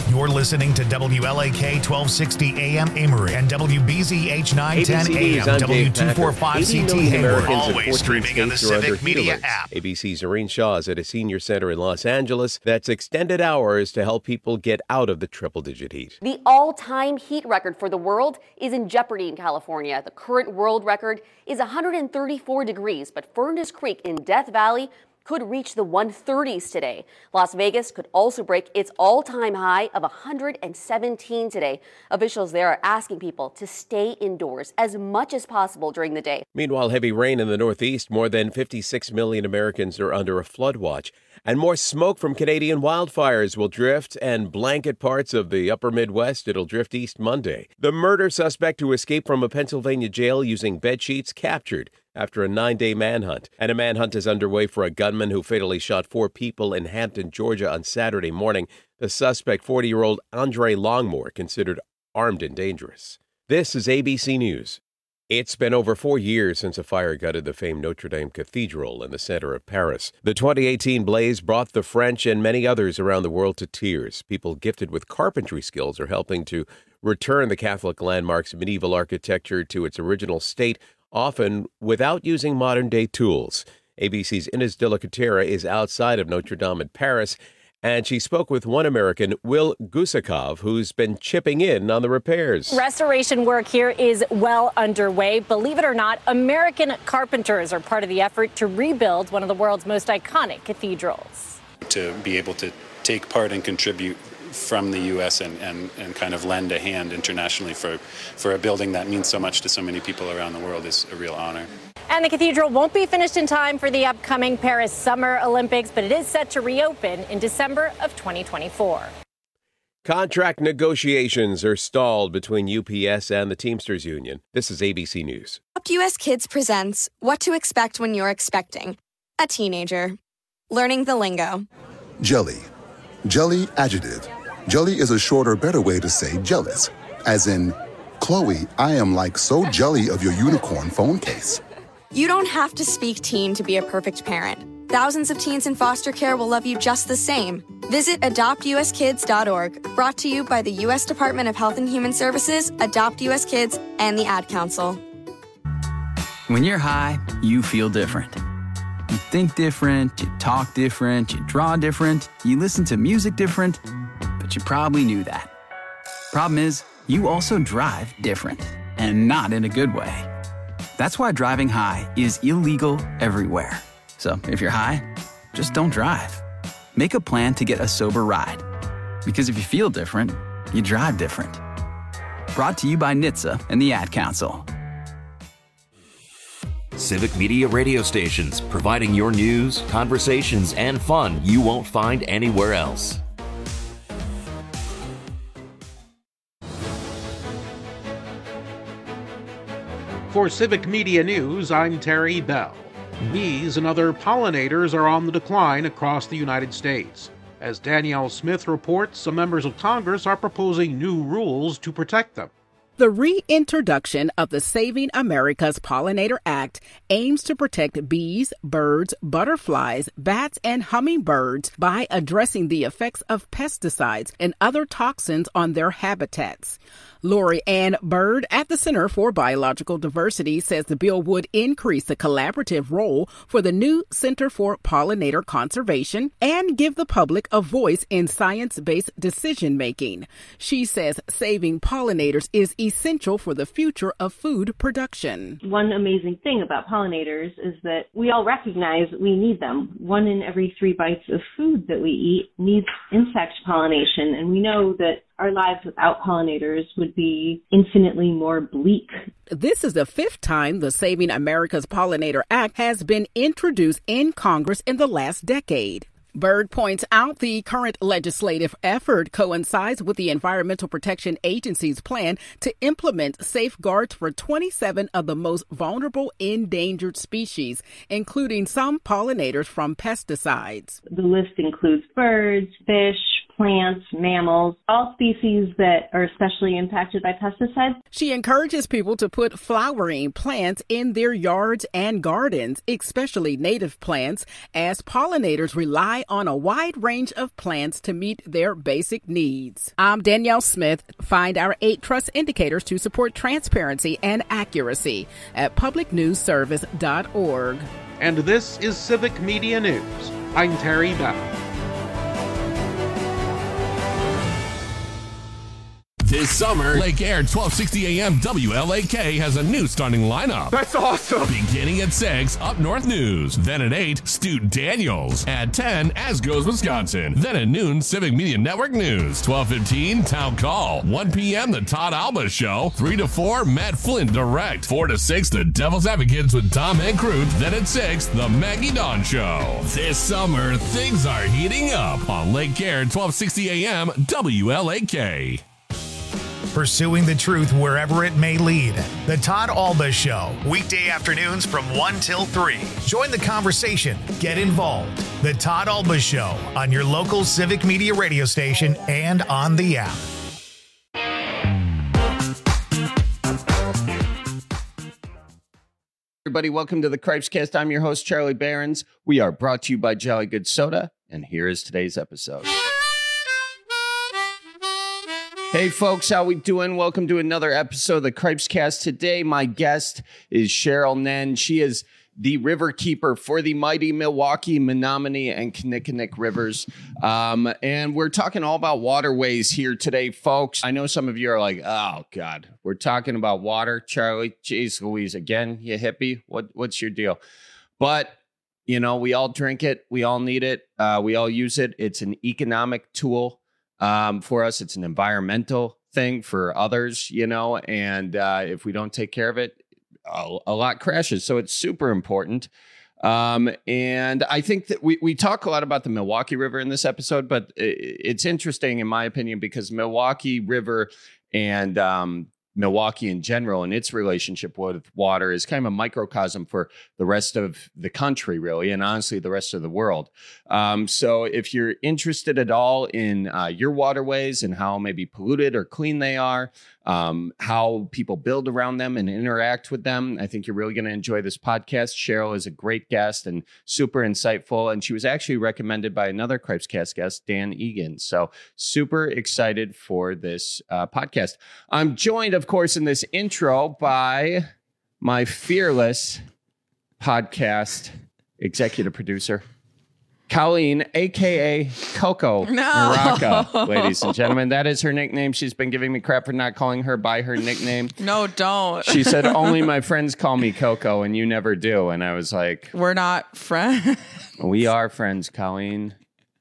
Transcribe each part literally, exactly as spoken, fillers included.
You're listening to W L A K twelve sixty A M Amory and W B Z H nine ten A M W two forty-five C T Hayward. Always streaming on the Civic Media app. A B C's Irene Shaw is at a senior center in Los Angeles that's extended hours to help people get out of the triple-digit heat. The all-time heat record for the world is in jeopardy in California. The current world record is one hundred thirty-four degrees, but Furnace Creek in Death Valley could reach the one thirties today. Las Vegas could also break its all-time high of one hundred seventeen today. Officials there are asking people to stay indoors as much as possible during the day. Meanwhile, heavy rain in the Northeast. More than fifty-six million Americans are under a flood watch. And more smoke from Canadian wildfires will drift and blanket parts of the upper Midwest. It'll drift east Monday. The murder suspect who escaped from a Pennsylvania jail using bedsheets captured after a nine-day manhunt. And a manhunt is underway for a gunman who fatally shot four people in Hampton, Georgia on Saturday morning. The suspect, forty-year-old Andre Longmore, considered armed and dangerous. This is A B C News. It's been over four years since a fire gutted the famed Notre Dame Cathedral in the center of Paris. The twenty eighteen blaze brought the French and many others around the world to tears. People gifted with carpentry skills are helping to return the Catholic landmark's medieval architecture to its original state, often without using modern-day tools. A B C's Ines de la Cuetara is outside of Notre Dame in Paris, and she spoke with one American, Will Gusakov, who's been chipping in on the repairs. Restoration work here is well underway. Believe it or not, American carpenters are part of the effort to rebuild one of the world's most iconic cathedrals. To be able to take part and contribute from the U S and, and, and kind of lend a hand internationally for, for a building that means so much to so many people around the world is a real honor. And the cathedral won't be finished in time for the upcoming Paris Summer Olympics, but it is set to reopen in December of twenty twenty-four. Contract negotiations are stalled between U P S and the Teamsters Union. This is A B C News. Adopt U S Kids presents What to Expect When You're Expecting a Teenager. Learning the lingo. Jelly. Jelly adjective. Jelly is a shorter, better way to say jealous. As in, Chloe, I am like so jelly of your unicorn phone case. You don't have to speak teen to be a perfect parent. Thousands of teens in foster care will love you just the same. Visit adopt u s kids dot org, brought to you by the U S Department of Health and Human Services, Adopt U S Kids, and the Ad Council. When you're high, you feel different. You think different, you talk different, you draw different, you listen to music different, but you probably knew that. Problem is, you also drive different, and not in a good way. That's why driving high is illegal everywhere. So if you're high, just don't drive. Make a plan to get a sober ride. Because if you feel different, you drive different. Brought to you by N H T S A and the Ad Council. Civic Media radio stations, providing your news, conversations, and fun you won't find anywhere else. For Civic Media News, I'm Terry Bell. Bees and other pollinators are on the decline across the United States. As Danielle Smith reports, some members of Congress are proposing new rules to protect them. The reintroduction of the Saving America's Pollinator Act aims to protect bees, birds, butterflies, bats, and hummingbirds by addressing the effects of pesticides and other toxins on their habitats. Lori Ann Bird at the Center for Biological Diversity says the bill would increase the collaborative role for the new Center for Pollinator Conservation and give the public a voice in science-based decision-making. She says saving pollinators is essential for the future of food production. One amazing thing about pollinators is that we all recognize we need them. One in every three bites of food that we eat needs insect pollination, and we know that our lives without pollinators would be infinitely more bleak. This is the fifth time the Saving America's Pollinator Act has been introduced in Congress in the last decade. Bird points out the current legislative effort coincides with the Environmental Protection Agency's plan to implement safeguards for twenty-seven of the most vulnerable endangered species, including some pollinators from pesticides. The list includes birds, fish, plants, mammals, all species that are especially impacted by pesticides. She encourages people to put flowering plants in their yards and gardens, especially native plants, as pollinators rely on a wide range of plants to meet their basic needs. I'm Danielle Smith. Find our eight trust indicators to support transparency and accuracy at public news service dot org. And this is Civic Media News. I'm Terry Bell. This summer, Lake Air twelve sixty A M W L A K has a new starting lineup. That's awesome! Beginning at six, Up North News. Then at eight, Stu Daniels. At ten, As Goes Wisconsin. Then at noon, Civic Media Network News. twelve fifteen, Town Call. one p.m., The Todd Alba Show. three to four, Matt Flynn Direct. four to six, The Devil's Advocates with Tom and Crute. Then at six, The Maggie Dawn Show. This summer, things are heating up on Lake Air twelve sixty A M W L A K. Pursuing the truth wherever it may lead. The Todd Alba Show, weekday afternoons from one till three. Join the conversation. Get involved. The Todd Alba Show on your local Civic Media radio station and on the app. Everybody, welcome to the Cripescast. I'm your host, Charlie Behrens. We are brought to you by Jolly Good Soda, and here is today's episode. Hey folks, how we doing? Welcome to another episode of the Cripescast. Today, my guest is Cheryl Nen. She is the river keeper for the mighty Milwaukee, Menominee, and Kinnickinnic rivers. Um, and we're talking all about waterways here today, folks. I know some of you are like, oh, God, we're talking about water. Charlie, geez, Louise, again, you hippie? What, what's your deal? But, you know, we all drink it. We all need it. Uh, we all use it. It's an economic tool. Um, for us, it's an environmental thing for others, you know, and uh, if we don't take care of it, a, a lot crashes. So it's super important. Um, and I think that we, we talk a lot about the Milwaukee River in this episode, but it's interesting, in my opinion, because Milwaukee River and um, Milwaukee in general and its relationship with water is kind of a microcosm for the rest of the country, really, and honestly, the rest of the world. Um, so if you're interested at all in uh, your waterways and how maybe polluted or clean they are, um, how people build around them and interact with them, I think you're really going to enjoy this podcast. Cheryl is a great guest and super insightful, and she was actually recommended by another Cripescast guest, Dan Egan. So super excited for this uh, podcast. I'm joined, of course, in this intro by my fearless podcast executive producer, Colleen, a k a. Coco no. Maraca, ladies and gentlemen. That is her nickname. She's been giving me crap for not calling her by her nickname. No, don't. She said, only my friends call me Coco, and you never do. And I was like... We're not friends. We are friends, Colleen.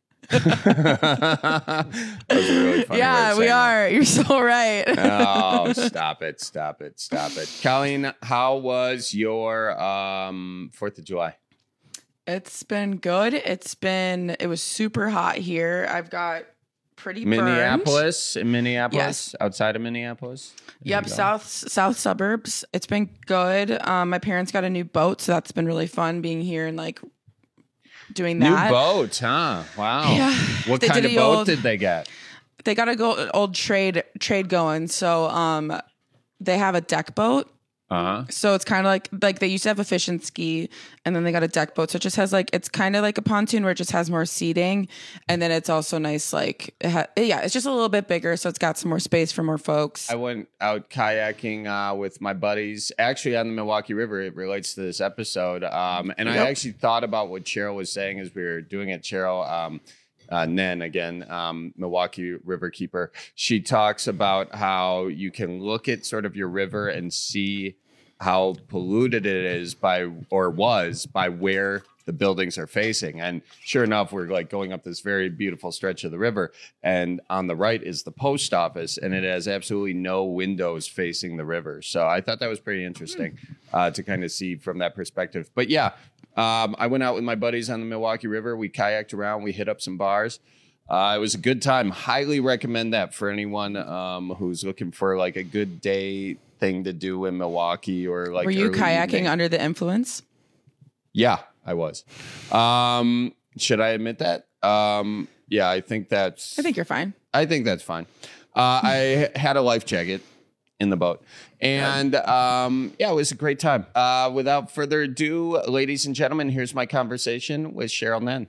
That was a really funny yeah, we are. That. You're so right. Oh, stop it, stop it, stop it. Colleen, how was your um, fourth of July? It's been good. It's been, it was super hot here. I've got pretty burned. Minneapolis, in Minneapolis, yes. Outside of Minneapolis. There yep, south south suburbs. It's been good. Um, my parents got a new boat, so that's been really fun being here and like doing that. New boat, huh? Wow. Yeah. What They kind did of the boat old- did they get? They got a go old trade trade going. So um, they have a deck boat. Uh-huh. So it's kind of like like they used to have a fish and ski, and then they got a deck boat. So it just has like it's kind of like a pontoon where it just has more seating, and then it's also nice. Like it ha- yeah, it's just a little bit bigger, so it's got some more space for more folks. I went out kayaking uh, with my buddies, actually on the Milwaukee River. It relates to this episode, um, and Yep. I actually thought about what Cheryl was saying as we were doing it. Cheryl. Um, Uh, Nen, again, um, Milwaukee River Keeper. She talks about how you can look at sort of your river and see how polluted it is by, or was, by where the buildings are facing. And sure enough, we're like going up this very beautiful stretch of the river. And on the right is the post office, and it has absolutely no windows facing the river. So I thought that was pretty interesting uh, to kind of see from that perspective. But yeah, Um, I went out with my buddies on the Milwaukee River. We kayaked around. We hit up some bars. Uh, it was a good time. Highly recommend that for anyone um, who's looking for like a good day thing to do in Milwaukee or like. Were you early kayaking evening. under the influence? Yeah, I was. Um, should I admit that? Um, Yeah, I think that's. I think you're fine. I think that's fine. Uh, I had a life jacket in the boat. And um, yeah, it was a great time. Uh, without further ado, ladies and gentlemen, here's my conversation with Cheryl Nen.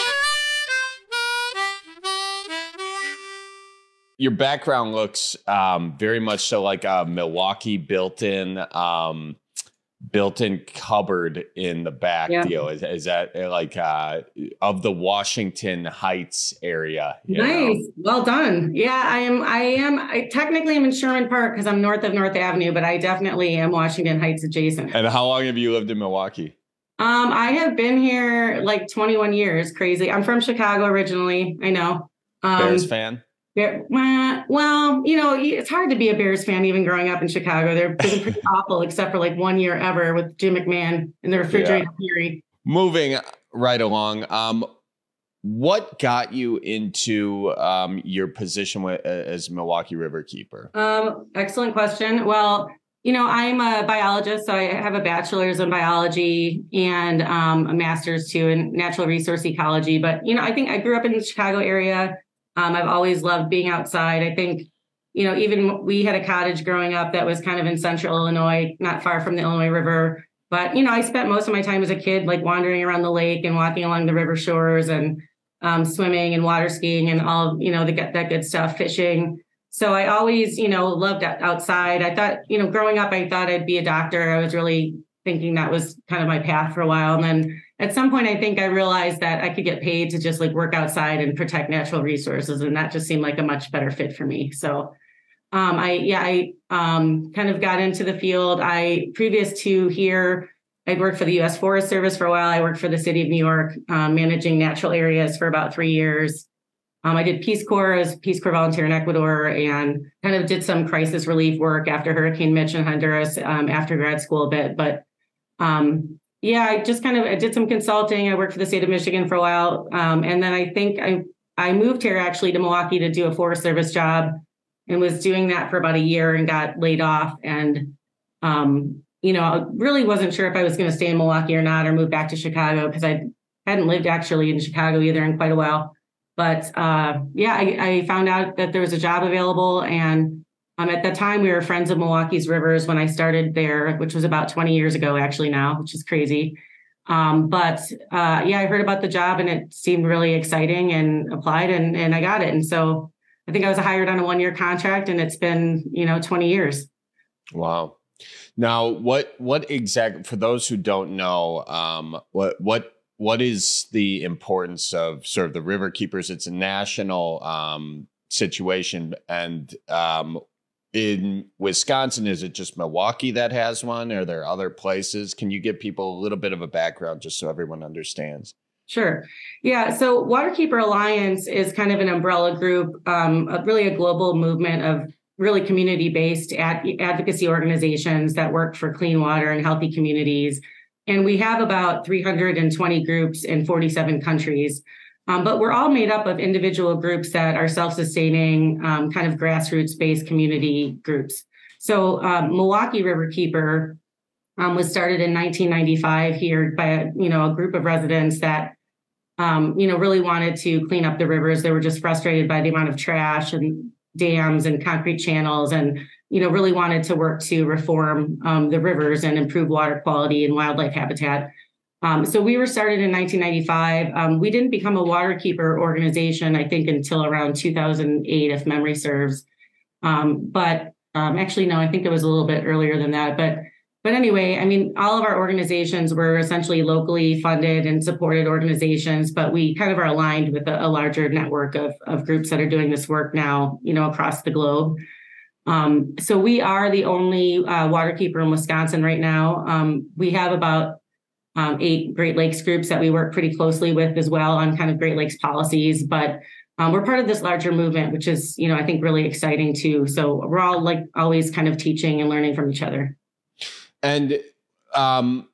Your background looks um, very much so like a Milwaukee built-in um, built-in cupboard in the back yeah. deal. Is, is that like uh, of the Washington Heights area? Nice, know? Well done. Yeah, I am. I am. I technically am in Sherman Park because I'm north of North Avenue, but I definitely am Washington Heights adjacent. And how long have you lived in Milwaukee? Um, I have been here like twenty-one years. Crazy. I'm from Chicago originally. I know. Um, Bears fan. Bear, well, you know, it's hard to be a Bears fan even growing up in Chicago. They're pretty awful, except for like one year ever with Jim McMahon and the refrigerator yeah. theory. Moving right along, um, what got you into um, your position with, uh, as Milwaukee Riverkeeper? Um, excellent question. Well, you know, I'm a biologist, so I have a bachelor's in biology and um, a master's too in natural resource ecology. But, you know, I think I grew up in the Chicago area. Um, I've always loved being outside. I think, you know, even we had a cottage growing up that was kind of in central Illinois, not far from the Illinois River. But, you know, I spent most of my time as a kid, like wandering around the lake and walking along the river shores and um, swimming and water skiing and all, you know, the, that good stuff, fishing. So I always, you know, loved outside. I thought, you know, growing up, I thought I'd be a doctor. I was really thinking that was kind of my path for a while. And then at some point, I think I realized that I could get paid to just like work outside and protect natural resources. And that just seemed like a much better fit for me. So um, I, yeah, I um, kind of got into the field. I, previous to here, I'd worked for the U S Forest Service for a while. I worked for the city of New York, um, managing natural areas for about three years. Um, I did Peace Corps as Peace Corps volunteer in Ecuador and kind of did some crisis relief work after Hurricane Mitch in Honduras um, after grad school a bit. But um, yeah, I just kind of I did some consulting. I worked for the state of Michigan for a while. Um, and then I think I, I moved here actually to Milwaukee to do a Forest Service job and was doing that for about a year and got laid off. And, um, you know, I really wasn't sure if I was going to stay in Milwaukee or not or move back to Chicago because I hadn't lived actually in Chicago either in quite a while. But uh, yeah, I, I found out that there was a job available. And um, at the time, we were friends of Milwaukee's Rivers when I started there, which was about twenty years ago, actually now, which is crazy. Um, but uh, yeah, I heard about the job and it seemed really exciting and applied and, and I got it. And so I think I was hired on a one year contract and it's been, you know, twenty years. Wow. Now, what what exactly, for those who don't know, um, what what what is the importance of sort of the river keepers? It's a national um, situation, and um, in Wisconsin, is it just Milwaukee that has one? Are there other places? Can you give people a little bit of a background just so everyone understands? Sure. Yeah. So Waterkeeper Alliance is kind of an umbrella group, um, a, really a global movement of really community-based ad- advocacy organizations that work for clean water and healthy communities. And we have about three hundred twenty groups in forty-seven countries. Um, but we're all made up of individual groups that are self-sustaining, um, kind of grassroots-based community groups. So um, Milwaukee Riverkeeper um, was started in nineteen ninety-five here by a, you know, a group of residents that um, you know, really wanted to clean up the rivers. They were just frustrated by the amount of trash and dams and concrete channels and, you know, really wanted to work to reform um, the rivers and improve water quality and wildlife habitat. Um, so we were started in nineteen ninety-five. Um, we didn't become a waterkeeper organization, I think, until around two thousand eight, if memory serves. Um, but um, actually, no, I think it was a little bit earlier than that. But but anyway, I mean, all of our organizations were essentially locally funded and supported organizations, but we kind of are aligned with a, a larger network of, of groups that are doing this work now, you know, across the globe. Um, so we are the only uh, waterkeeper in Wisconsin right now. Um, we have about um, eight Great Lakes groups that we work pretty closely with as well on kind of Great Lakes policies, but um, we're part of this larger movement, which is, you know, I think really exciting too. So we're all like always kind of teaching and learning from each other. And um,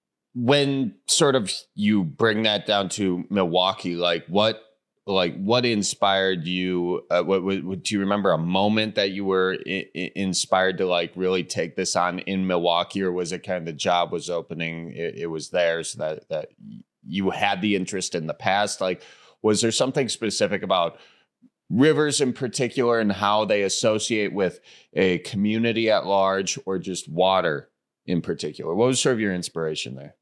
when sort of you bring that down to Milwaukee, like what, like what inspired you? Uh, what, what do you remember a moment that you were I- I inspired to like really take this on in Milwaukee, or was it kind of the job was opening, it, it was there, so that that you had the interest in the past? Like, Was there something specific about rivers in particular and how they associate with a community at large, or just water in particular? What was sort of your inspiration there?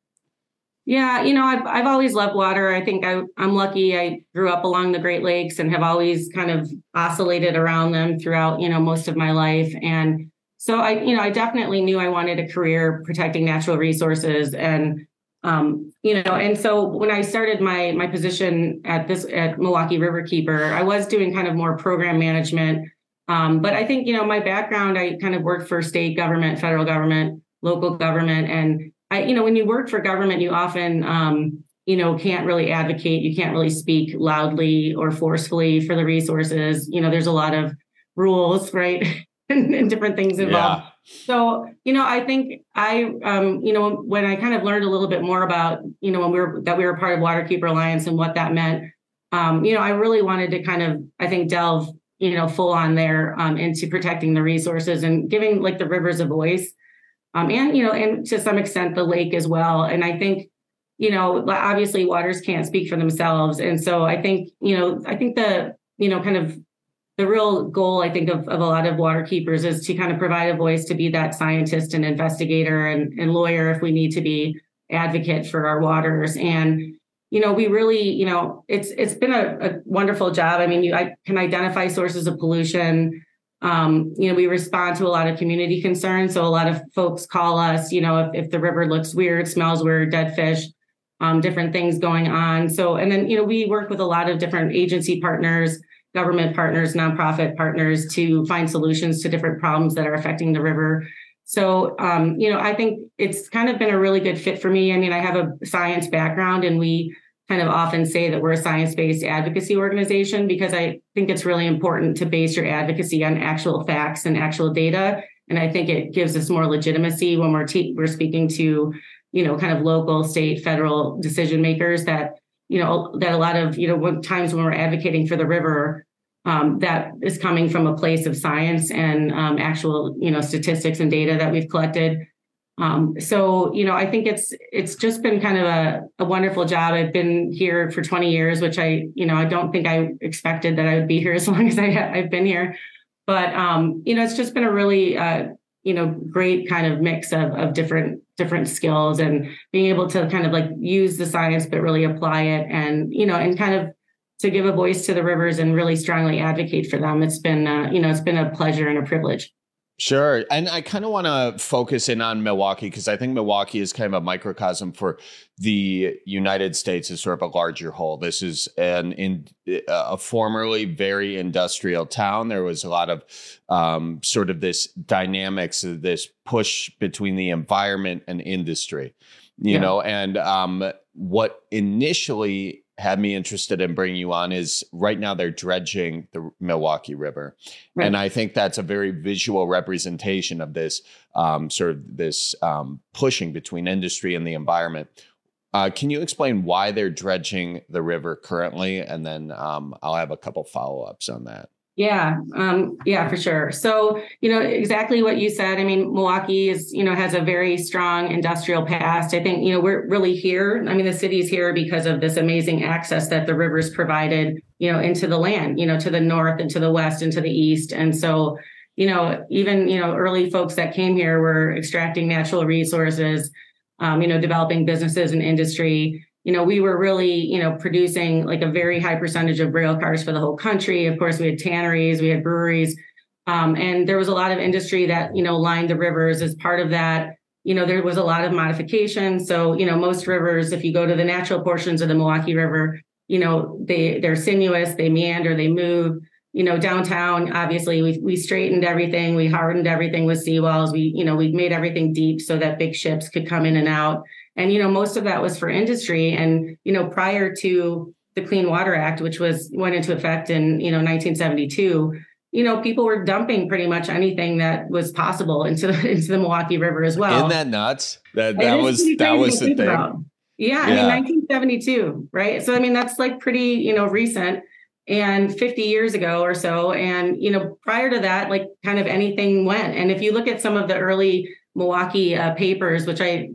Yeah, you know, I've I've always loved water. I think I, I'm lucky. I grew up along the Great Lakes and have always kind of oscillated around them throughout, you know, most of my life. And so I, you know, I definitely knew I wanted a career protecting natural resources. And, um, you know, and so when I started my my position at this at Milwaukee Riverkeeper, I was doing kind of more program management. Um, but I think, you know, my background, I kind of worked for state government, federal government, local government, and I, you know, when you work for government, you often, um, you know, can't really advocate. You can't really speak loudly or forcefully for the resources. You know, there's a lot of rules, right, and, and different things involved. Yeah. So, you know, I think I, um, you know, when I kind of learned a little bit more about, you know, when we were that we were part of Waterkeeper Alliance and what that meant, um, you know, I really wanted to kind of, I think, delve, you know, full on there um, into protecting the resources and giving like the rivers a voice. Um, and, you know, and to some extent, the lake as well. And I think, you know, obviously waters can't speak for themselves. And so I think, you know, I think the, you know, kind of the real goal, I think, of, of a lot of water keepers is to kind of provide a voice to be that scientist and investigator and, and lawyer if we need to be advocate for our waters. And, you know, we really, you know, it's it's been a, a wonderful job. I mean, you I can identify sources of pollution. Um, you know, we respond to a lot of community concerns. So a lot of folks call us, you know, if, if the river looks weird, smells weird, dead fish, um, different things going on. So, and then, you know, we work with a lot of different agency partners, government partners, nonprofit partners to find solutions to different problems that are affecting the river. So, um, you know, I think it's kind of been a really good fit for me. I mean, I have a science background, and we kind of often say that we're a science-based advocacy organization because I think it's really important to base your advocacy on actual facts and actual data. And I think it gives us more legitimacy when we're te- we're speaking to, you know, kind of local, state, federal decision makers that, you know, that a lot of, you know, when, times when we're advocating for the river, um, that is coming from a place of science and um, actual, you know, statistics and data that we've collected. Um, so, you know, I think it's it's just been kind of a, a wonderful job. I've been here for twenty years, which I, you know, I don't think I expected that I would be here as long as I ha- I've been here. But, um, you know, it's just been a really, uh, you know, great kind of mix of, of different different skills and being able to kind of like use the science, but really apply it and, you know, and kind of to give a voice to the rivers and really strongly advocate for them. It's been, uh, you know, it's been a pleasure and a privilege. Sure. And I kind of want to focus in on Milwaukee because I think Milwaukee is kind of a microcosm for the United States as sort of a larger whole. This is an in a formerly very industrial town. There was a lot of um, sort of this dynamics, this push between the environment and industry, you yeah. know, and um, what initially had me interested in bringing you on is right now they're dredging the Milwaukee River. Right. And I think that's a very visual representation of this um, sort of this um, pushing between industry and the environment. Uh, can you explain why they're dredging the river currently? And then um, I'll have a couple follow-ups on that. Yeah, um, yeah, for sure. So, you know, exactly what you said. I mean, Milwaukee is, you know, has a very strong industrial past. I think, you know, we're really here. I mean, the city's here because of this amazing access that the rivers provided, you know, into the land, you know, to the north and to the west and to the east. And so, you know, even, you know, early folks that came here were extracting natural resources, um, you know, developing businesses and industry. You know, we were really, you know, producing like a very high percentage of rail cars for the whole country. Of course, we had tanneries, we had breweries, um, and there was a lot of industry that, you know, lined the rivers. As part of that, you know, there was a lot of modification. So, you know, most rivers, if you go to the natural portions of the Milwaukee River, you know, they, they're sinuous, they meander, they move. You know, downtown, obviously, we we straightened everything. We hardened everything with seawalls. We, you know, we made everything deep so that big ships could come in and out. And, you know, most of that was for industry. And, you know, prior to the Clean Water Act, which was went into effect in, you know, nineteen seventy-two, you know, people were dumping pretty much anything that was possible into the, into the Milwaukee River as well. Isn't that nuts? That that was that was the thing. About. Yeah, I yeah. mean, nineteen seventy-two, right? So, I mean, that's like pretty, you know, recent and fifty years ago or so. And, you know, prior to that, like kind of anything went. And if you look at some of the early Milwaukee uh, papers, which I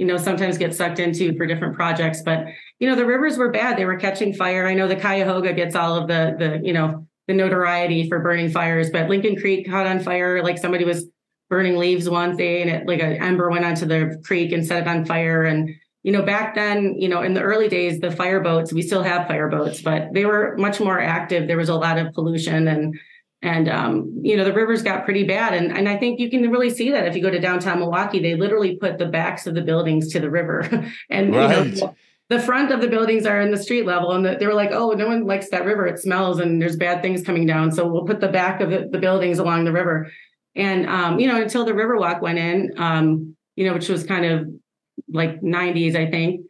you know, sometimes get sucked into for different projects. But, you know, the rivers were bad. They were catching fire. I know the Cuyahoga gets all of the, the, you know, the notoriety for burning fires, but Lincoln Creek caught on fire. Like somebody was burning leaves one day and it, like an ember went onto the creek and set it on fire. And, you know, back then, you know, in the early days, the fire boats, we still have fire boats, but they were much more active. There was a lot of pollution and, and, um, you know, the rivers got pretty bad. And, and I think you can really see that if you go to downtown Milwaukee, they literally put the backs of the buildings to the river and, right. you know, the front of the buildings are in the street level. And the, they were like, oh, no one likes that river. It smells and there's bad things coming down. So we'll put the back of the, the buildings along the river. And, um, you know, until the Riverwalk went in, um, you know, which was kind of like nineties, I think,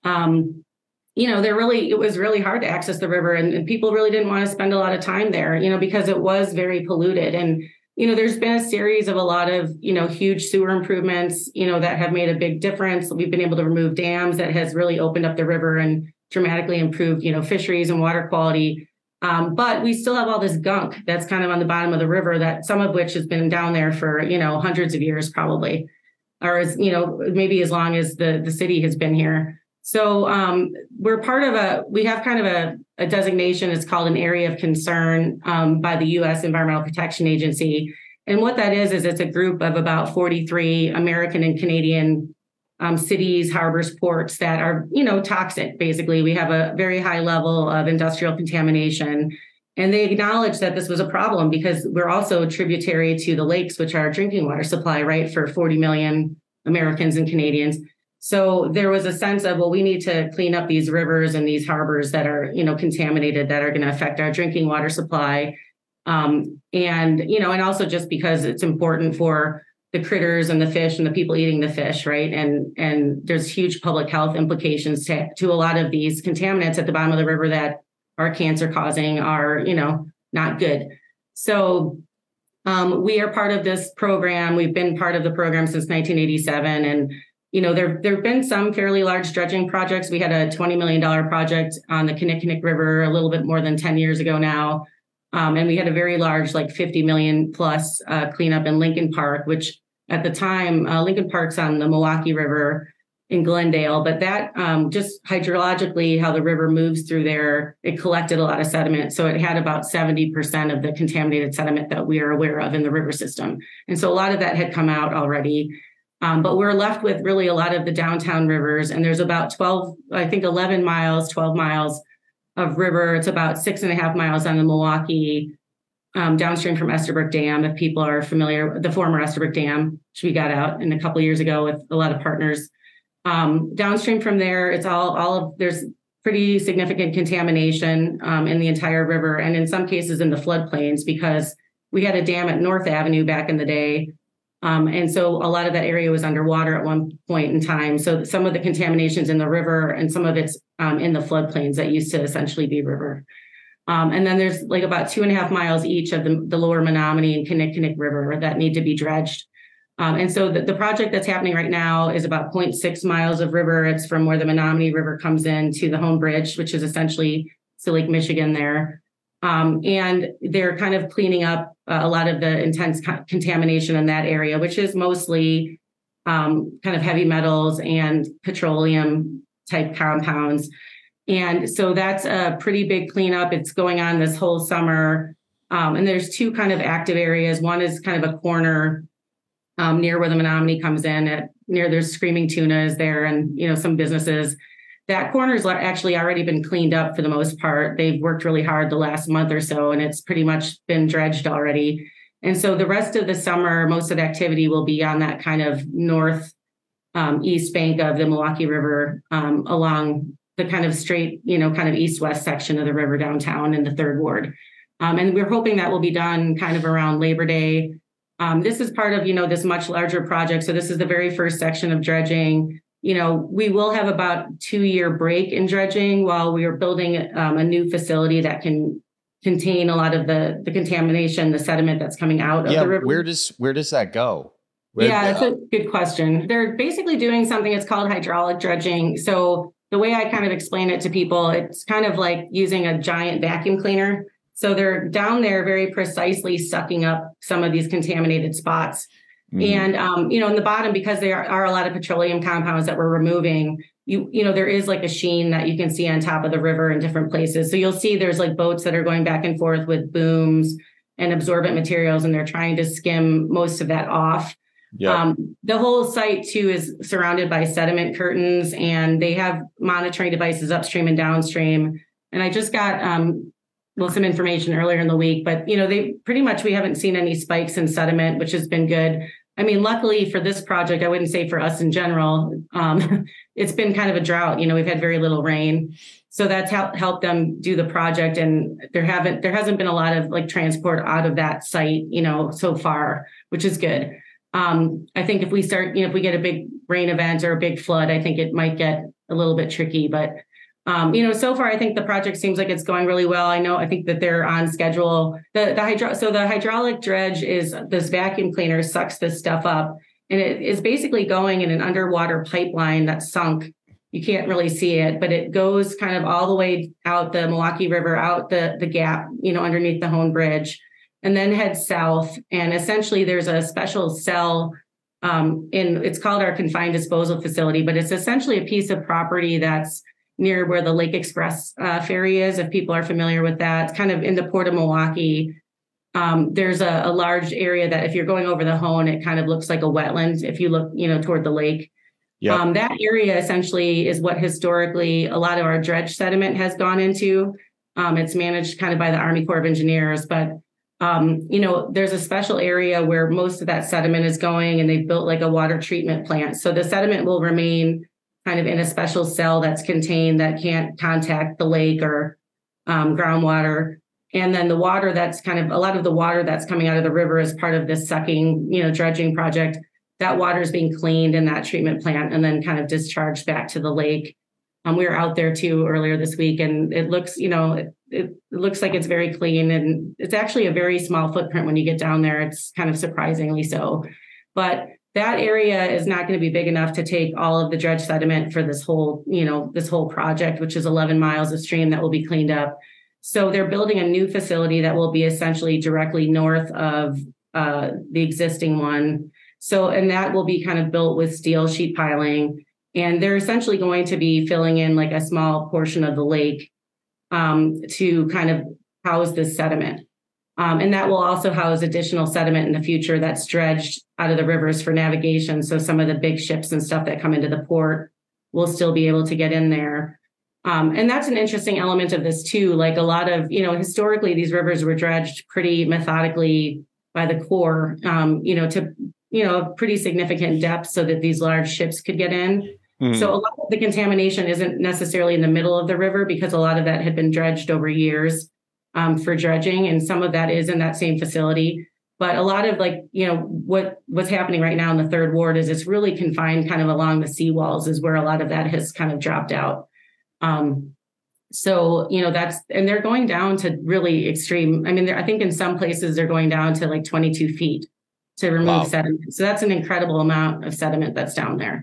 um, you know, there really, it was really hard to access the river and, and people really didn't want to spend a lot of time there, you know, because it was very polluted. And, you know, there's been a series of a lot of, you know, huge sewer improvements, you know, that have made a big difference. We've been able to remove dams that has really opened up the river and dramatically improved, you know, fisheries and water quality. Um, but we still have all this gunk that's kind of on the bottom of the river that some of which has been down there for, you know, hundreds of years probably, or as, you know, maybe as long as the, the city has been here. So um, we're part of a, we have kind of a, a designation. It's called an area of concern um, by the U S Environmental Protection Agency. And what that is, is it's a group of about forty-three American and Canadian um, cities, harbors, ports that are, you know, toxic. Basically, we have a very high level of industrial contamination. And they acknowledge that this was a problem because we're also tributary to the lakes, which are our drinking water supply, right, for forty million Americans and Canadians. So there was a sense of, well, we need to clean up these rivers and these harbors that are, you know, contaminated, that are going to affect our drinking water supply. Um, and, you know, and also just because it's important for the critters and the fish and the people eating the fish, right? And, and there's huge public health implications to, to a lot of these contaminants at the bottom of the river that are cancer causing, are, you know, not good. So um, we are part of this program. We've been part of the program since nineteen eighty-seven. And you know, there there have been some fairly large dredging projects. We had a twenty million dollars project on the Kinnickinnic River a little bit more than ten years ago now. Um, and we had a very large, like fifty million plus uh, cleanup in Lincoln Park, which at the time, uh, Lincoln Park's on the Milwaukee River in Glendale. But that um, just hydrologically, how the river moves through there, it collected a lot of sediment. So it had about seventy percent of the contaminated sediment that we are aware of in the river system. And so a lot of that had come out already. Um, but we're left with really a lot of the downtown rivers, and there's about twelve, I think eleven miles, twelve miles of river. It's about six and a half miles on the Milwaukee, um, downstream from Estabrook Dam. If people are familiar, the former Estabrook Dam, which we got out in a couple of years ago with a lot of partners. Um, downstream from there, it's all, all of, there's pretty significant contamination um, in the entire river, and in some cases in the floodplains, because we had a dam at North Avenue back in the day. Um, and so a lot of that area was underwater at one point in time. So some of the contaminations in the river and some of it's um, in the floodplains that used to essentially be river. Um, and then there's like about two and a half miles each of the, the lower Menominee and Kinnickinnic River that need to be dredged. Um, and so the, the project that's happening right now is about zero point six miles of river. It's from where the Menominee River comes in to the Home Bridge, which is essentially to Lake Michigan there. Um, and they're kind of cleaning up uh, a lot of the intense co- contamination in that area, which is mostly um, kind of heavy metals and petroleum type compounds. And so that's a pretty big cleanup. It's going on this whole summer. Um, and there's two kind of active areas. One is kind of a corner um, near where the Menominee comes in at near there's Screaming Tuna is there, and, you know, some businesses. That corner's actually already been cleaned up for the most part. They've worked really hard the last month or so, and it's pretty much been dredged already. And so the rest of the summer, most of the activity will be on that kind of north um, east bank of the Milwaukee River, um, along the kind of straight, you know, kind of east-west section of the river downtown in the third ward. Um, and we're hoping that will be done kind of around Labor Day. Um, this is part of, you know, this much larger project. So this is the very first section of dredging. You know, we will have about two year break in dredging while we are building um, a new facility that can contain a lot of the, the contamination, the sediment that's coming out of yeah, the river. Where does where does that go? Where, yeah, that's a good question. They're basically doing something that's called hydraulic dredging. So the way I kind of explain it to people, it's kind of like using a giant vacuum cleaner. So they're down there very precisely sucking up some of these contaminated spots. Mm. And, um, you know, in the bottom, because there are, are a lot of petroleum compounds that we're removing, you, you know, there is like a sheen that you can see on top of the river in different places. So you'll see there's like boats that are going back and forth with booms and absorbent materials, and they're trying to skim most of that off. Yeah. Um, the whole site, too, is surrounded by sediment curtains, and they have monitoring devices upstream and downstream. And I just got um, well, some information earlier in the week, but, you know, they pretty much we haven't seen any spikes in sediment, which has been good. I mean, luckily for this project, I wouldn't say for us in general, um, it's been kind of a drought. You know, we've had very little rain. So that's helped helped them do the project. And there haven't there hasn't been a lot of like transport out of that site, you know, so far, which is good. Um, I think if we start, you know, if we get a big rain event or a big flood, I think it might get a little bit tricky. But, um, you know, so far, I think the project seems like it's going really well. I know, I think that they're on schedule. The, the hydro, so the hydraulic dredge is this vacuum cleaner sucks this stuff up, and it is basically going in an underwater pipeline that's sunk. You can't really see it, but it goes kind of all the way out the Milwaukee River, out the, the gap, you know, underneath the Hone Bridge, and then heads south. And essentially there's a special cell um, in, it's called our confined disposal facility, but it's essentially a piece of property that's near where the Lake Express uh, ferry is, if people are familiar with that. It's kind of in the Port of Milwaukee. Um, there's a, a large area that if you're going over the Hone, it kind of looks like a wetland if you look, you know, toward the lake. Yep. Um, that area essentially is what historically a lot of our dredge sediment has gone into. Um, it's managed kind of by the Army Corps of Engineers, but Um, you know, there's a special area where most of that sediment is going, and they've built like a water treatment plant. So the sediment will remain kind of in a special cell that's contained that can't contact the lake or um, groundwater. And then the water that's kind of a lot of the water that's coming out of the river as part of this sucking, you know, dredging project, that water is being cleaned in that treatment plant and then kind of discharged back to the lake. Um, we were out there too earlier this week, and it looks, you know, it, it looks like it's very clean, and it's actually a very small footprint when you get down there. It's kind of surprisingly so, but that area is not going to be big enough to take all of the dredge sediment for this whole, you know, this whole project, which is eleven miles of stream that will be cleaned up. So they're building a new facility that will be essentially directly north of uh, the existing one. So, and that will be kind of built with steel sheet piling. And they're essentially going to be filling in like a small portion of the lake um, to kind of house this sediment. Um, and that will also house additional sediment in the future that's dredged out of the rivers for navigation. So some of the big ships and stuff that come into the port will still be able to get in there. Um, and that's an interesting element of this too. Like a lot of, you know, historically, these rivers were dredged pretty methodically by the Corps, um, you know, to, you know, a pretty significant depth so that these large ships could get in. Mm. So a lot of the contamination isn't necessarily in the middle of the river, because a lot of that had been dredged over years um, for dredging. And some of that is in that same facility. But a lot of like, you know, what what's happening right now in the third ward is it's really confined kind of along the seawalls is where a lot of that has kind of dropped out. Um, so, you know, that's, and they're going down to really extreme. I mean, I think in some places they're going down to like twenty-two feet to remove wow. sediment. So that's an incredible amount of sediment that's down there.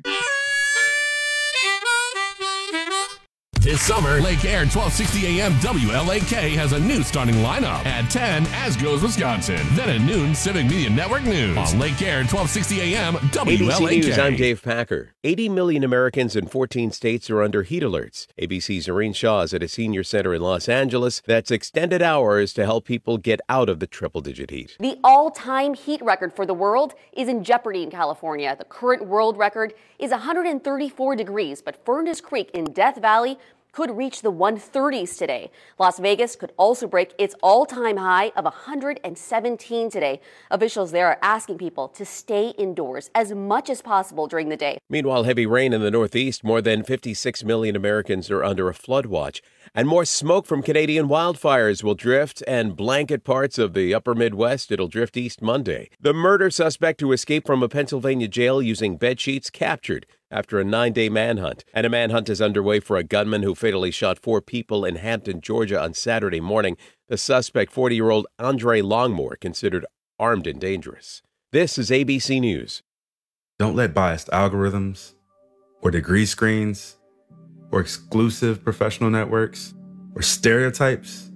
This summer, Lake Air twelve sixty A M W L A K has a new starting lineup. At ten, As Goes Wisconsin. Then at noon, Civic Media Network News. On Lake Air twelve sixty A M W L A K. A B C News, I'm Dave Packer. eighty million Americans in fourteen states are under heat alerts. A B C's Irene Shaw is at a senior center in Los Angeles that's extended hours to help people get out of the triple-digit heat. The all-time heat record for the world is in jeopardy in California. The current world record is one hundred thirty-four degrees, but Furnace Creek in Death Valley could reach the one thirties today. Las Vegas could also break its all-time high of one hundred seventeen today. Officials there are asking people to stay indoors as much as possible during the day. Meanwhile, heavy rain in the Northeast. More than fifty-six million Americans are under a flood watch. And more smoke from Canadian wildfires will drift and blanket parts of the upper Midwest. It'll drift east Monday. The murder suspect who escaped from a Pennsylvania jail using bedsheets captured after a nine-day manhunt. And a manhunt is underway for a gunman who fatally shot four people in Hampton, Georgia on Saturday morning. The suspect, forty-year-old Andre Longmore, considered armed and dangerous. This is A B C News. Don't let biased algorithms or degree screens or exclusive professional networks or stereotypes,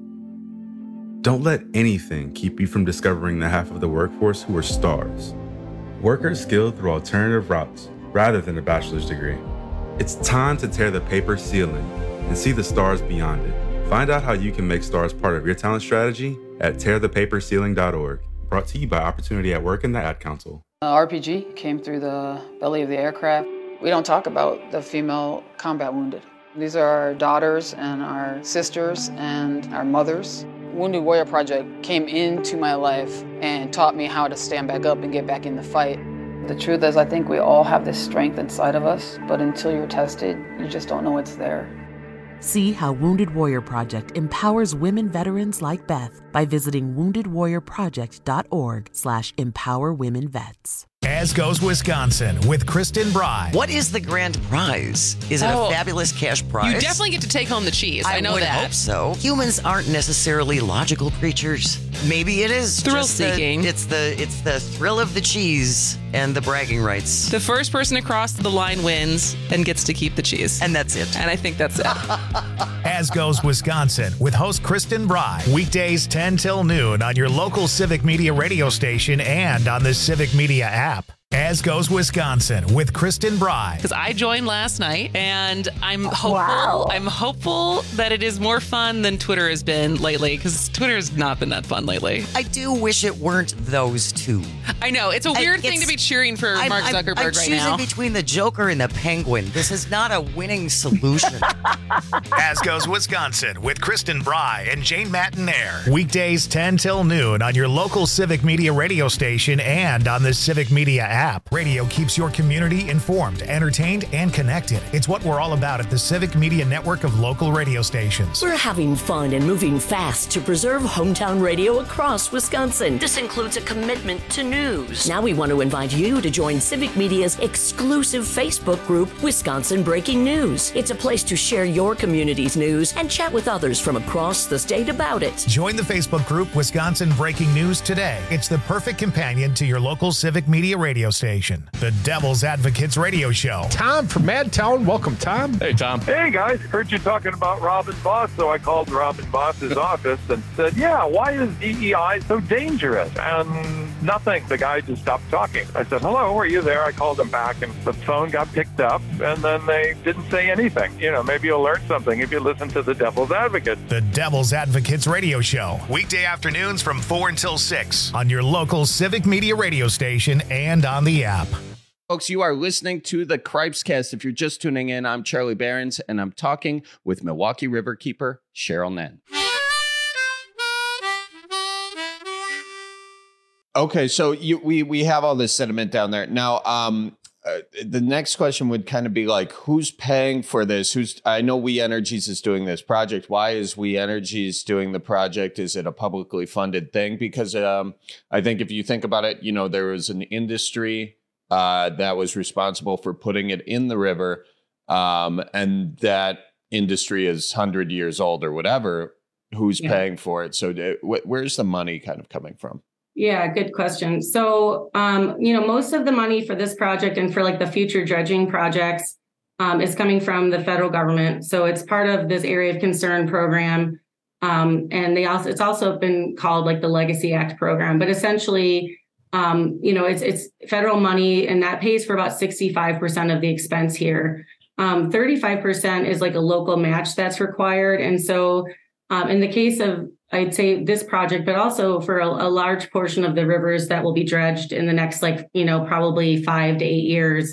don't let anything keep you from discovering the half of the workforce who are stars, Workers skilled through alternative routes rather than a bachelor's degree. It's time to tear the paper ceiling and see the stars beyond it. Find out how you can make stars part of your talent strategy at tear the paper ceiling dot org. Brought to you by Opportunity at Work and the Ad Council. Uh, R P G came through the belly of the aircraft. We don't talk about the female combat wounded. These are our daughters and our sisters and our mothers. Wounded Warrior Project came into my life and taught me how to stand back up and get back in the fight. The truth is, I think we all have this strength inside of us, but until you're tested, you just don't know it's there. See how Wounded Warrior Project empowers women veterans like Beth by visiting wounded warrior project dot org slash empower women vets. As Goes Wisconsin with Kristen Bry. What is the grand prize? Is it Oh, a fabulous cash prize? You definitely get to take home the cheese. I, I know would that. hope so. Humans aren't necessarily logical creatures. Maybe it is Thrill just the- seeking. it's the it's the thrill of the cheese and the bragging rights. The first person across the line wins and gets to keep the cheese. And that's it. And I think that's it. As Goes Wisconsin with host Kristen Bry. Weekdays ten till noon on your local Civic Media radio station and on the Civic Media app. As Goes Wisconsin with Kristen Bry. Because I joined last night, and I'm hopeful. Wow. I'm hopeful that it is more fun than Twitter has been lately. Because Twitter has not been that fun lately. I do wish it weren't those two. I know it's a I- weird thing it's- to be cheering for I'm, Mark I'm- Zuckerberg I'm right choosing now. between the Joker and the Penguin. This is not a winning solution. As Goes Wisconsin with Kristen Bry and Jane Matinaire. Weekdays ten till noon on your local Civic Media radio station and on the Civic Media app. Radio keeps your community informed, entertained, and connected. It's what we're all about at the Civic Media network of local radio stations. We're having fun and moving fast to preserve hometown radio across Wisconsin. This includes a commitment to news. Now we want to invite you to join Civic Media's exclusive Facebook group, Wisconsin Breaking News. It's a place to share your community's news and chat with others from across the state about it. Join the Facebook group Wisconsin Breaking News today. It's the perfect companion to your local Civic Media radio station. The Devil's Advocates Radio Show. Tom from Madtown. Welcome, Tom. Hey, Tom. Hey, guys. Heard you talking about Robin Boss, so I called Robin Boss's office and said, yeah, why is D E I so dangerous? And nothing. The guy just stopped talking. I said, hello, are you there? I called him back, and the phone got picked up, and then they didn't say anything. You know, maybe you'll learn something if you listen to the Devil's Advocate. The Devil's Advocates Radio Show. Weekday afternoons from four until six on your local Civic Media radio station and on the app. Folks, you are listening to the Cripescast. If you're just tuning in, I'm Charlie Behrens, and I'm talking with Milwaukee Riverkeeper Cheryl Nen. Okay, so you, we we have all this sediment down there now. Um, uh, the next question would kind of be like, who's paying for this? Who's? I know We Energies is doing this project. Why is We Energies doing the project? Is it a publicly funded thing? Because um, I think if you think about it, you know, there was an industry Uh, that was responsible for putting it in the river. Um, and that industry is one hundred years old or whatever. Who's Yeah. paying for it? So uh, wh- where's the money kind of coming from? Yeah, good question. So, um, you know, most of the money for this project and for like the future dredging projects um, is coming from the federal government. So it's part of this Area of Concern program. Um, and they also, it's also been called like the Legacy Act program, but essentially, Um, you know, it's it's federal money, and that pays for about sixty-five percent of the expense here. Um, thirty-five percent is like a local match that's required. And so um, in the case of, I'd say this project, but also for a, a large portion of the rivers that will be dredged in the next, like, you know, probably five to eight years,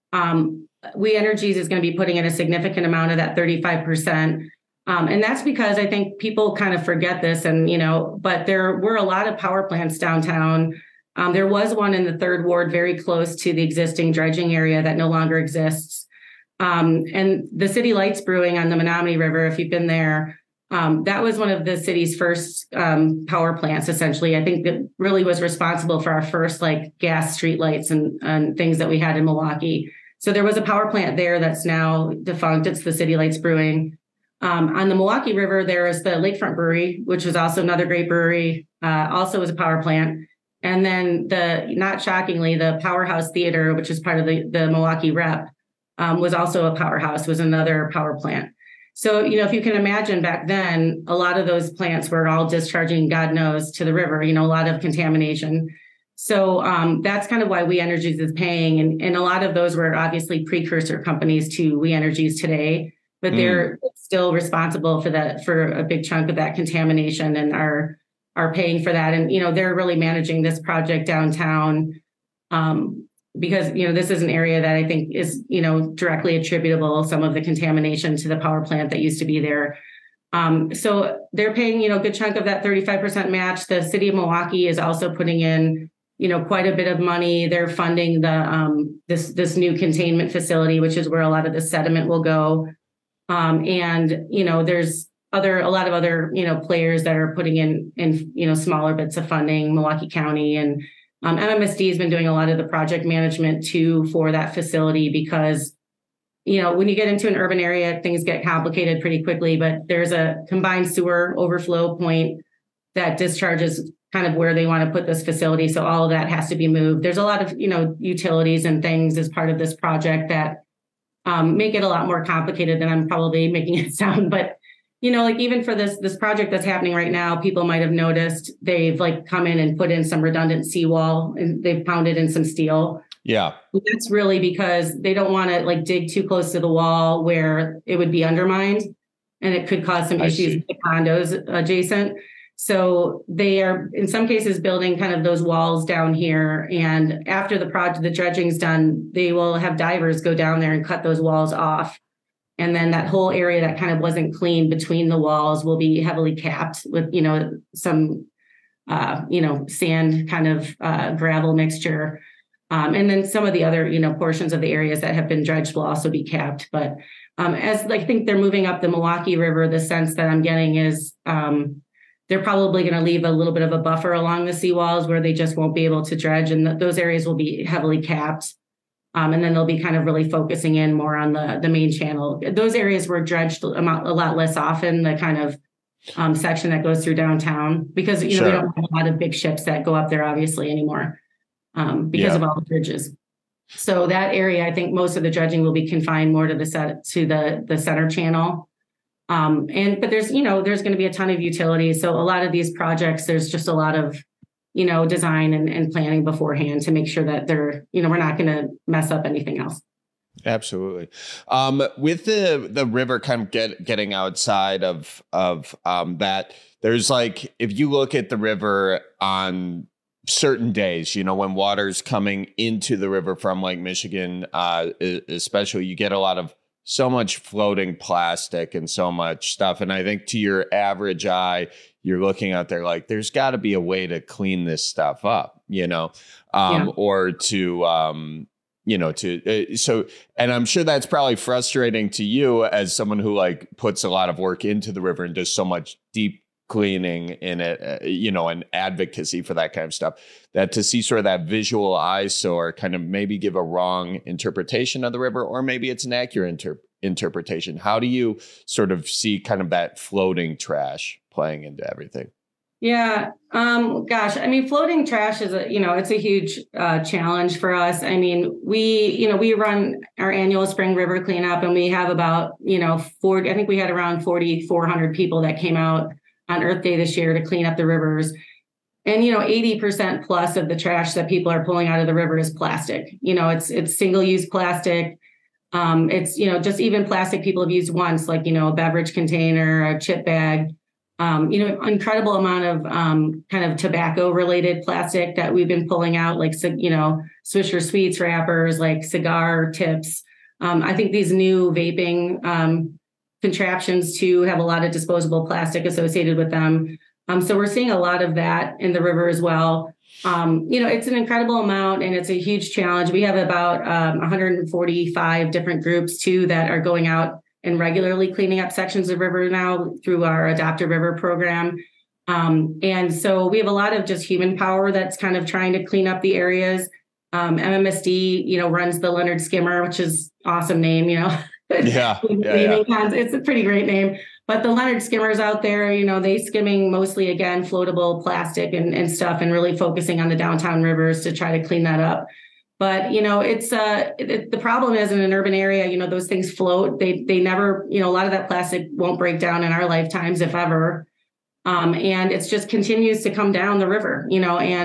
um, We Energies is going to be putting in a significant amount of that thirty-five percent. Um, and that's because I think people kind of forget this, and, you know, but there were a lot of power plants downtown. Um, there was one in the third ward very close to the existing dredging area that no longer exists. Um, and the City Lights Brewing on the Menominee River, if you've been there, um, that was one of the city's first um, power plants, essentially. I think that really was responsible for our first like gas streetlights and, and things that we had in Milwaukee. So there was a power plant there that's now defunct. It's the City Lights Brewing. Um, on the Milwaukee River, there is the Lakefront Brewery, which was also another great brewery, uh, also was a power plant. And then the, not shockingly, the Powerhouse Theater, which is part of the, the Milwaukee Rep, um, was also a powerhouse, was another power plant. So, you know, if you can imagine back then, a lot of those plants were all discharging, God knows, to the river, you know, a lot of contamination. So um, that's kind of why We Energies is paying. And, and a lot of those were obviously precursor companies to We Energies today, but they're mm. still responsible for that, for a big chunk of that contamination, and are are paying for that. And, you know, they're really managing this project downtown um, because, you know, this is an area that I think is, you know, directly attributable, some of the contamination, to the power plant that used to be there. Um, so they're paying, you know, a good chunk of that thirty-five percent match. The city of Milwaukee is also putting in, you know, quite a bit of money. They're funding the um, this this new containment facility, which is where a lot of the sediment will go. Um, and, you know, there's other a lot of other, you know, players that are putting in, in, you know, smaller bits of funding, Milwaukee County, and um, M M S D has been doing a lot of the project management too for that facility, because, you know, when you get into an urban area, things get complicated pretty quickly, but there's a combined sewer overflow point that discharges kind of where they want to put this facility. So all of that has to be moved. There's a lot of, you know, utilities and things as part of this project that um, make it a lot more complicated than I'm probably making it sound. But, you know, like even for this, this project that's happening right now, people might have noticed they've like come in and put in some redundant seawall, and they've pounded in some steel. Yeah. That's really because they don't want to like dig too close to the wall where it would be undermined, and it could cause some I issues see. with the condos adjacent. So they are, in some cases, building kind of those walls down here. And after the project, the dredging's done, they will have divers go down there and cut those walls off. And then that whole area that kind of wasn't cleaned between the walls will be heavily capped with, you know, some, uh, you know, sand kind of uh, gravel mixture. Um, and then some of the other, you know, portions of the areas that have been dredged will also be capped. But um, as I think they're moving up the Milwaukee River, the sense that I'm getting is um, they're probably going to leave a little bit of a buffer along the seawalls where they just won't be able to dredge. And th- those areas will be heavily capped. Um, and then they'll be kind of really focusing in more on the, the main channel. Those areas were dredged a, mo- a lot less often, the kind of um, section that goes through downtown, because, you know, Sure. we don't have a lot of big ships that go up there, obviously, anymore. Um, because Yeah. of all the bridges. So that area, I think most of the dredging will be confined more to the set to the, the center channel. Um, and, but there's, you know, there's going to be a ton of utilities. So a lot of these projects, there's just a lot of, you know, design and, and planning beforehand to make sure that they're, you know, we're not going to mess up anything else. Absolutely. Um, with the the river kind of get, getting outside of, of um, that, there's like, if you look at the river on certain days, you know, when water's coming into the river from Lake Michigan, uh, especially, you get a lot of so much floating plastic and so much stuff. And I think to your average eye, you're looking out there like, there's got to be a way to clean this stuff up, you know, um, Yeah. or to, um, you know, to, uh, so, and I'm sure that's probably frustrating to you as someone who like puts a lot of work into the river and does so much deep cleaning in it, uh, you know, and advocacy for that kind of stuff, that to see sort of that visual eyesore kind of maybe give a wrong interpretation of the river, or maybe it's an accurate inter- interpretation. How do you sort of see kind of that floating trash playing into everything? Yeah. Um, gosh, I mean, floating trash is a, you know, it's a huge uh, challenge for us. I mean, we, you know, we run our annual spring river cleanup, and we have about, you know, forty, I think we had around forty-four hundred people that came out on Earth Day this year to clean up the rivers. And, you know, eighty percent plus of the trash that people are pulling out of the river is plastic. You know, it's, it's single-use plastic. Um, it's, you know, just even plastic people have used once, like, you know, a beverage container, a chip bag, um, you know, incredible amount of um, kind of tobacco related plastic that we've been pulling out, like, you know, Swisher Sweets wrappers, like cigar tips. Um, I think these new vaping um, contraptions too have a lot of disposable plastic associated with them. Um, so we're seeing a lot of that in the river as well. Um, you know, it's an incredible amount, and it's a huge challenge. We have about um, one hundred forty-five different groups too that are going out and regularly cleaning up sections of river now through our Adopt a River program. Um, and so we have a lot of just human power that's kind of trying to clean up the areas. Um, M M S D, you know, runs the Leonard Skimmer, which is awesome name, you know. Yeah, yeah, yeah. It's a pretty great name. But the Leonard Skimmers out there, you know, they skimming mostly, again, floatable plastic and, and stuff, and really focusing on the downtown rivers to try to clean that up. But, you know, it's uh, it, the problem is in an urban area, you know, those things float. They they never, you know, a lot of that plastic won't break down in our lifetimes, if ever. Um, and it's just continues to come down the river, you know, and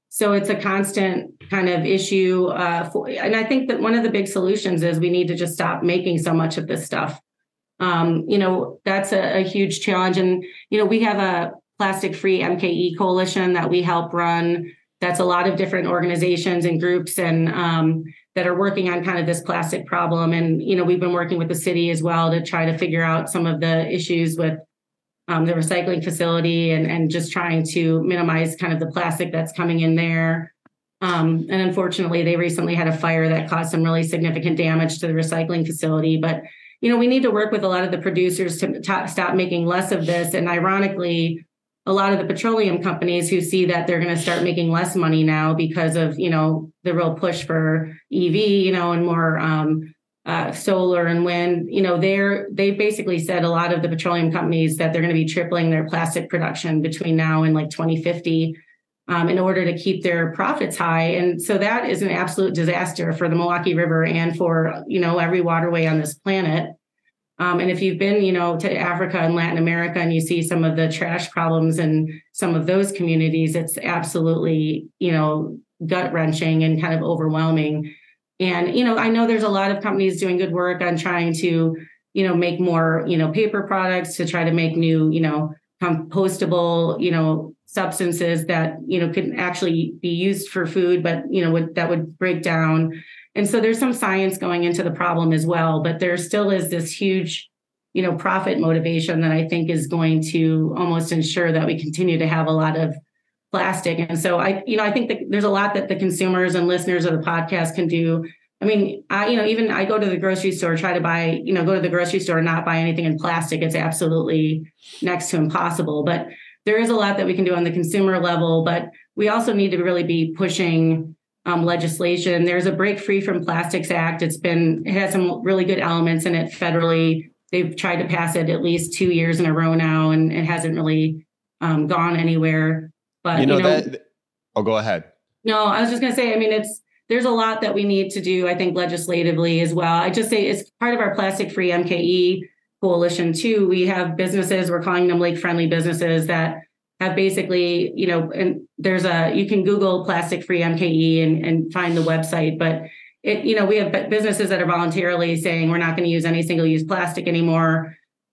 So it's a constant kind of issue. Uh, for, and I think that one of the big solutions is we need to just stop making so much of this stuff. Um, you know, that's a, a huge challenge. And, you know, we have a plastic-free M K E coalition that we help run. That's a lot of different organizations and groups and um, that are working on kind of this plastic problem. And, you know, we've been working with the city as well to try to figure out some of the issues with um, the recycling facility and, and just trying to minimize kind of the plastic that's coming in there. Um, and unfortunately, they recently had a fire that caused some really significant damage to the recycling facility. But, you know, we need to work with a lot of the producers to t- stop making less of this. And ironically, a lot of the petroleum companies who see that they're going to start making less money now because of, you know, the real push for E V, you know, and more um, uh, solar and wind, you know, they're, they basically said a lot of the petroleum companies that they're going to be tripling their plastic production between now and like twenty fifty um, in order to keep their profits high. And so that is an absolute disaster for the Milwaukee River and for, you know, every waterway on this planet. Um, and if you've been, you know, to Africa and Latin America and you see some of the trash problems in some of those communities, it's absolutely, you know, gut wrenching and kind of overwhelming. And, you know, I know there's a lot of companies doing good work on trying to, you know, make more, you know, paper products to try to make new, you know, compostable, you know, substances that, you know, could actually be used for food, but, you know, would, that would break down. And so there's some science going into the problem as well, but there still is this huge, you know, profit motivation that I think is going to almost ensure that we continue to have a lot of plastic. And so I, you know, I think that there's a lot that the consumers and listeners of the podcast can do. I mean, I, you know, even I go to the grocery store, try to buy, you know, go to the grocery store and not buy anything in plastic. It's absolutely next to impossible, but there is a lot that we can do on the consumer level, but we also need to really be pushing Um, legislation. There's a Break Free from Plastics Act. It's been, it has some really good elements in it federally. They've tried to pass it at least two years in a row now, and it hasn't really um, gone anywhere. But, you know, you know that, oh, go ahead. No, I was just going to say, I mean, it's, there's a lot that we need to do, I think, legislatively as well. I just say it's part of our plastic free M K E coalition too. We have businesses, we're calling them lake friendly businesses that have basically, you know, and there's a, you can Google plastic free M K E and, and find the website, but it, you know, we have businesses that are voluntarily saying we're not going to use any single use plastic anymore.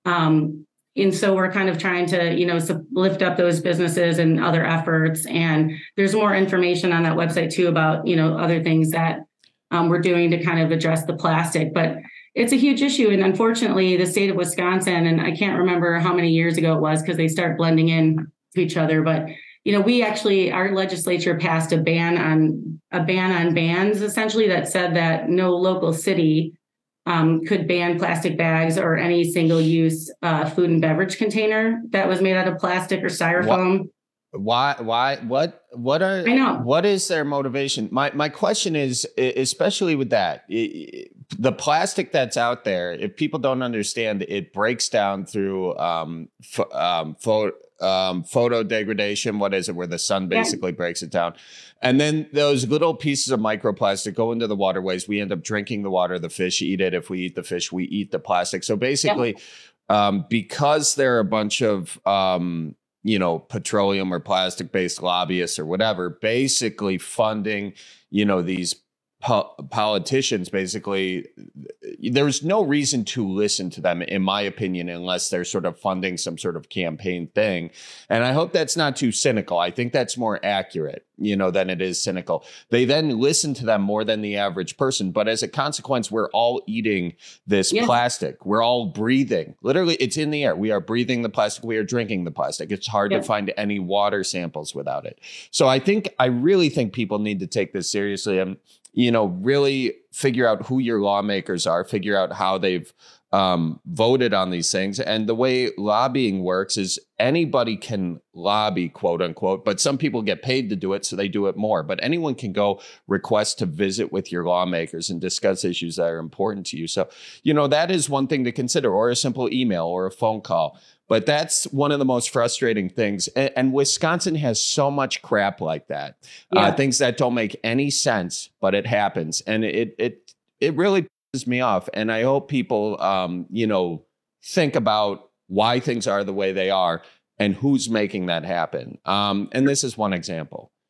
Um, and so we're kind of trying to, you know, lift up those businesses and other efforts. And there's more information on that website too about, you know, other things that um, we're doing to kind of address the plastic, but it's a huge issue. And unfortunately, the state of Wisconsin, and I can't remember how many years ago it was because they start blending in to each other, but you know, we actually, our legislature passed a ban on a ban on bans, essentially, that said that no local city um, could ban plastic bags or any single-use uh, food and beverage container that was made out of plastic or styrofoam. Why? Why? What? What are? I know. What is their motivation? My my question is, especially with that, it, the plastic that's out there. If people don't understand, it breaks down through um, f- um, photo. Um, photo degradation. What is it? Where the sun basically yeah. breaks it down. And then those little pieces of microplastic go into the waterways. We end up drinking the water. The fish eat it. If we eat the fish, we eat the plastic. So basically, yeah. um, because there are a bunch of, um, you know, petroleum or plastic based lobbyists or whatever, basically funding, you know, these po- politicians, basically, there's no reason to listen to them, in my opinion, unless they're sort of funding some sort of campaign thing. And I hope that's not too cynical. I think that's more accurate, you know, than it is cynical. They then listen to them more than the average person. But as a consequence, we're all eating this yeah. plastic. We're all breathing. Literally, it's in the air. We are breathing the plastic. We are drinking the plastic. It's hard yeah. to find any water samples without it. So I think, I really think people need to take this seriously and, you know, really figure out who your lawmakers are, figure out how they've um, voted on these things. And the way lobbying works is anybody can lobby, quote unquote, but some people get paid to do it, so they do it more. But anyone can go request to visit with your lawmakers and discuss issues that are important to you. So, you know, that is one thing to consider, or a simple email or a phone call. But that's one of the most frustrating things. And, and Wisconsin has so much crap like that, yeah. uh, things that don't make any sense, but it happens. And it it it really pisses me off. And I hope people, um, you know, think about why things are the way they are and who's making that happen. Um, and this is one example.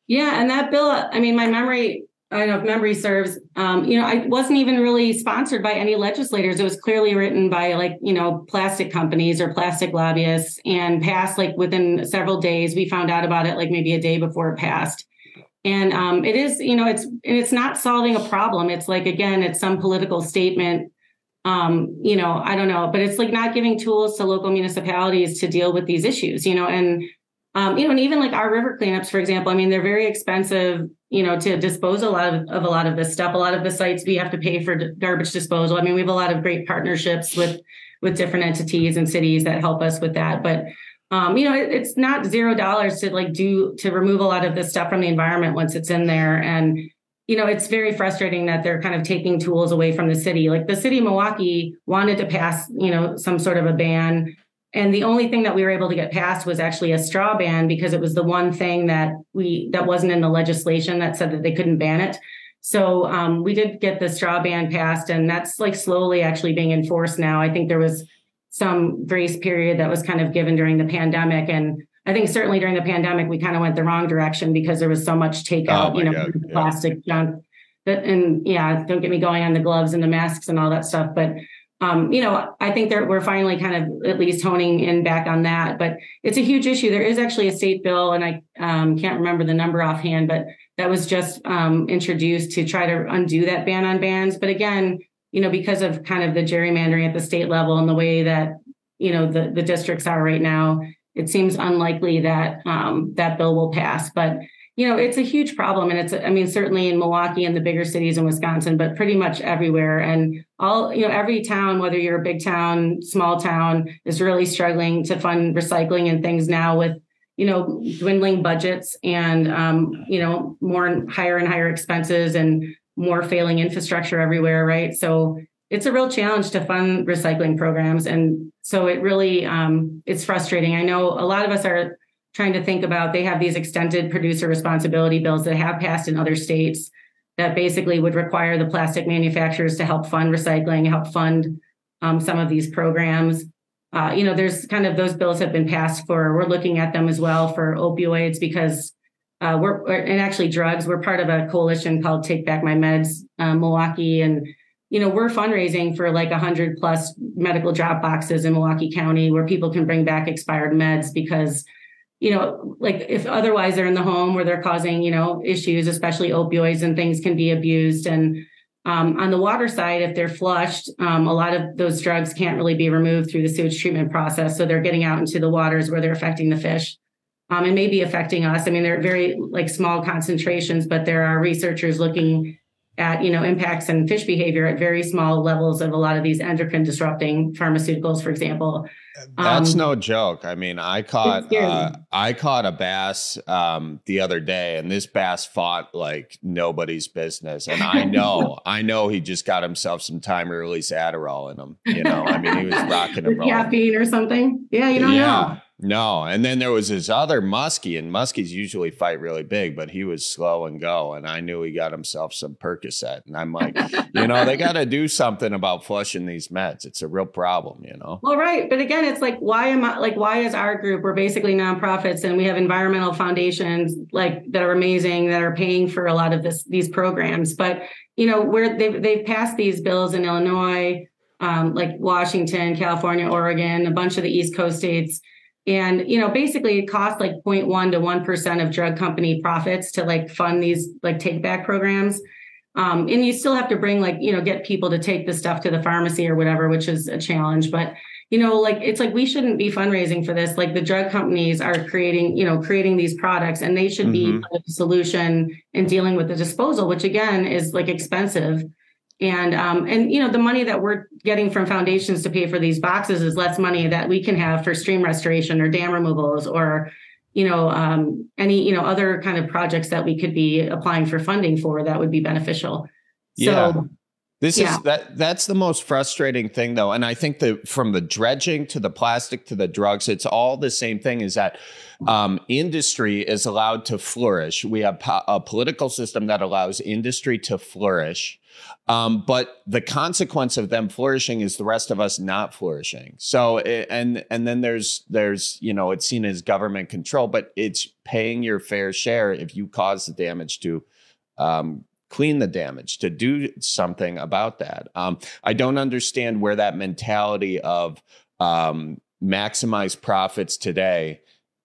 Yeah. And that bill, I mean, my memory, I don't know if memory serves, um, you know, I wasn't even really sponsored by any legislators. It was clearly written by like, you know, plastic companies or plastic lobbyists and passed like within several days. We found out about it like maybe a day before it passed. And um, it is, you know, it's, and it's not solving a problem. It's like, again, it's some political statement. Um, you know, I don't know, but it's like not giving tools to local municipalities to deal with these issues, you know, and, um, you know, and even like our river cleanups, for example, I mean, they're very expensive, you know, to dispose a lot of, of a lot of this stuff. A lot of the sites we have to pay for d- garbage disposal. I mean, we have a lot of great partnerships with, with different entities and cities that help us with that. But, um, you know, it, it's not zero dollars to like do, to remove a lot of this stuff from the environment once it's in there. And, you know, it's very frustrating that they're kind of taking tools away from the city. Like the city of Milwaukee wanted to pass, you know, some sort of a ban. And the only thing that we were able to get passed was actually a straw ban because it was the one thing that we that wasn't in the legislation that said that they couldn't ban it. So um, we did get the straw ban passed, and that's like slowly actually being enforced now. I think there was some grace period that was kind of given during the pandemic. And I think certainly during the pandemic, we kind of went the wrong direction because there was so much takeout, Oh, you know, God, yeah. plastic junk. That, and yeah, don't get me going on the gloves and the masks and all that stuff. But, um, you know, I think that we're finally kind of at least honing in back on that. But it's a huge issue. There is actually a state bill, and I um, can't remember the number offhand, but that was just um, introduced to try to undo that ban on bans. But again, you know, because of kind of the gerrymandering at the state level and the way that, you know, the, the districts are right now, it seems unlikely that um, that bill will pass. But, you know, it's a huge problem. And it's, I mean, certainly in Milwaukee and the bigger cities in Wisconsin, but pretty much everywhere. And all, you know, every town, whether you're a big town, small town, is really struggling to fund recycling and things now with, you know, dwindling budgets and, um, you know, more higher and higher expenses and more failing infrastructure everywhere. Right. So it's a real challenge to fund recycling programs. And so it really, um, it's frustrating. I know a lot of us are trying to think about, they have these extended producer responsibility bills that have passed in other states that basically would require the plastic manufacturers to help fund recycling, help fund um, some of these programs. Uh, you know, there's kind of, those bills have been passed for, we're looking at them as well for opioids because uh, we're, and actually drugs, we're part of a coalition called Take Back My Meds, uh, Milwaukee. And, you know, we're fundraising for like a hundred plus medical drop boxes in Milwaukee County where people can bring back expired meds because, you know, like if otherwise they're in the home where they're causing, you know, issues, especially opioids and things can be abused. And um, on the water side, if they're flushed, um, a lot of those drugs can't really be removed through the sewage treatment process. So they're getting out into the waters where they're affecting the fish um, and maybe affecting us. I mean, they're very like small concentrations, but there are researchers looking at, you know, impacts and fish behavior at very small levels of a lot of these endocrine disrupting pharmaceuticals, for example. That's Um, no joke. I mean, I caught uh, I caught a bass um, the other day, and this bass fought like nobody's business. And I know, I know, he just got himself some time release Adderall in him. You know, I mean, he was rocking and rolling. Caffeine or something. Yeah, you don't yeah. know. No, and then there was this other muskie, and muskies usually fight really big, but he was slow and go, and I knew he got himself some Percocet, and I'm like, you know, they got to do something about flushing these meds. It's a real problem, you know. Well, right, but again, it's like, why am I like, why is our group? We're basically nonprofits, and we have environmental foundations like that are amazing that are paying for a lot of this these programs. But you know, where they've they've passed these bills in Illinois, um, like Washington, California, Oregon, a bunch of the East Coast states. And, you know, basically it costs like zero point one to one percent of drug company profits to like fund these like take back programs. Um, and you still have to bring like, you know, get people to take the stuff to the pharmacy or whatever, which is a challenge. But, you know, like, it's like, we shouldn't be fundraising for this. Like the drug companies are creating, you know, creating these products, and they should Mm-hmm. be part of the solution in dealing with the disposal, which again is like expensive. And, um, and, you know, the money that we're getting from foundations to pay for these boxes is less money that we can have for stream restoration or dam removals or, you know, um, any, you know, other kind of projects that we could be applying for funding for that would be beneficial. Yeah. So This Yeah. is that that's the most frustrating thing, though. And I think that from the dredging to the plastic to the drugs, it's all the same thing, is that um, industry is allowed to flourish. We have po- a political system that allows industry to flourish. Um, but the consequence of them flourishing is the rest of us not flourishing. So, and and then there's there's you know, it's seen as government control, but it's paying your fair share if you cause the damage to um, clean the damage, to do something about that. Um, I don't understand where that mentality of um, maximize profits today,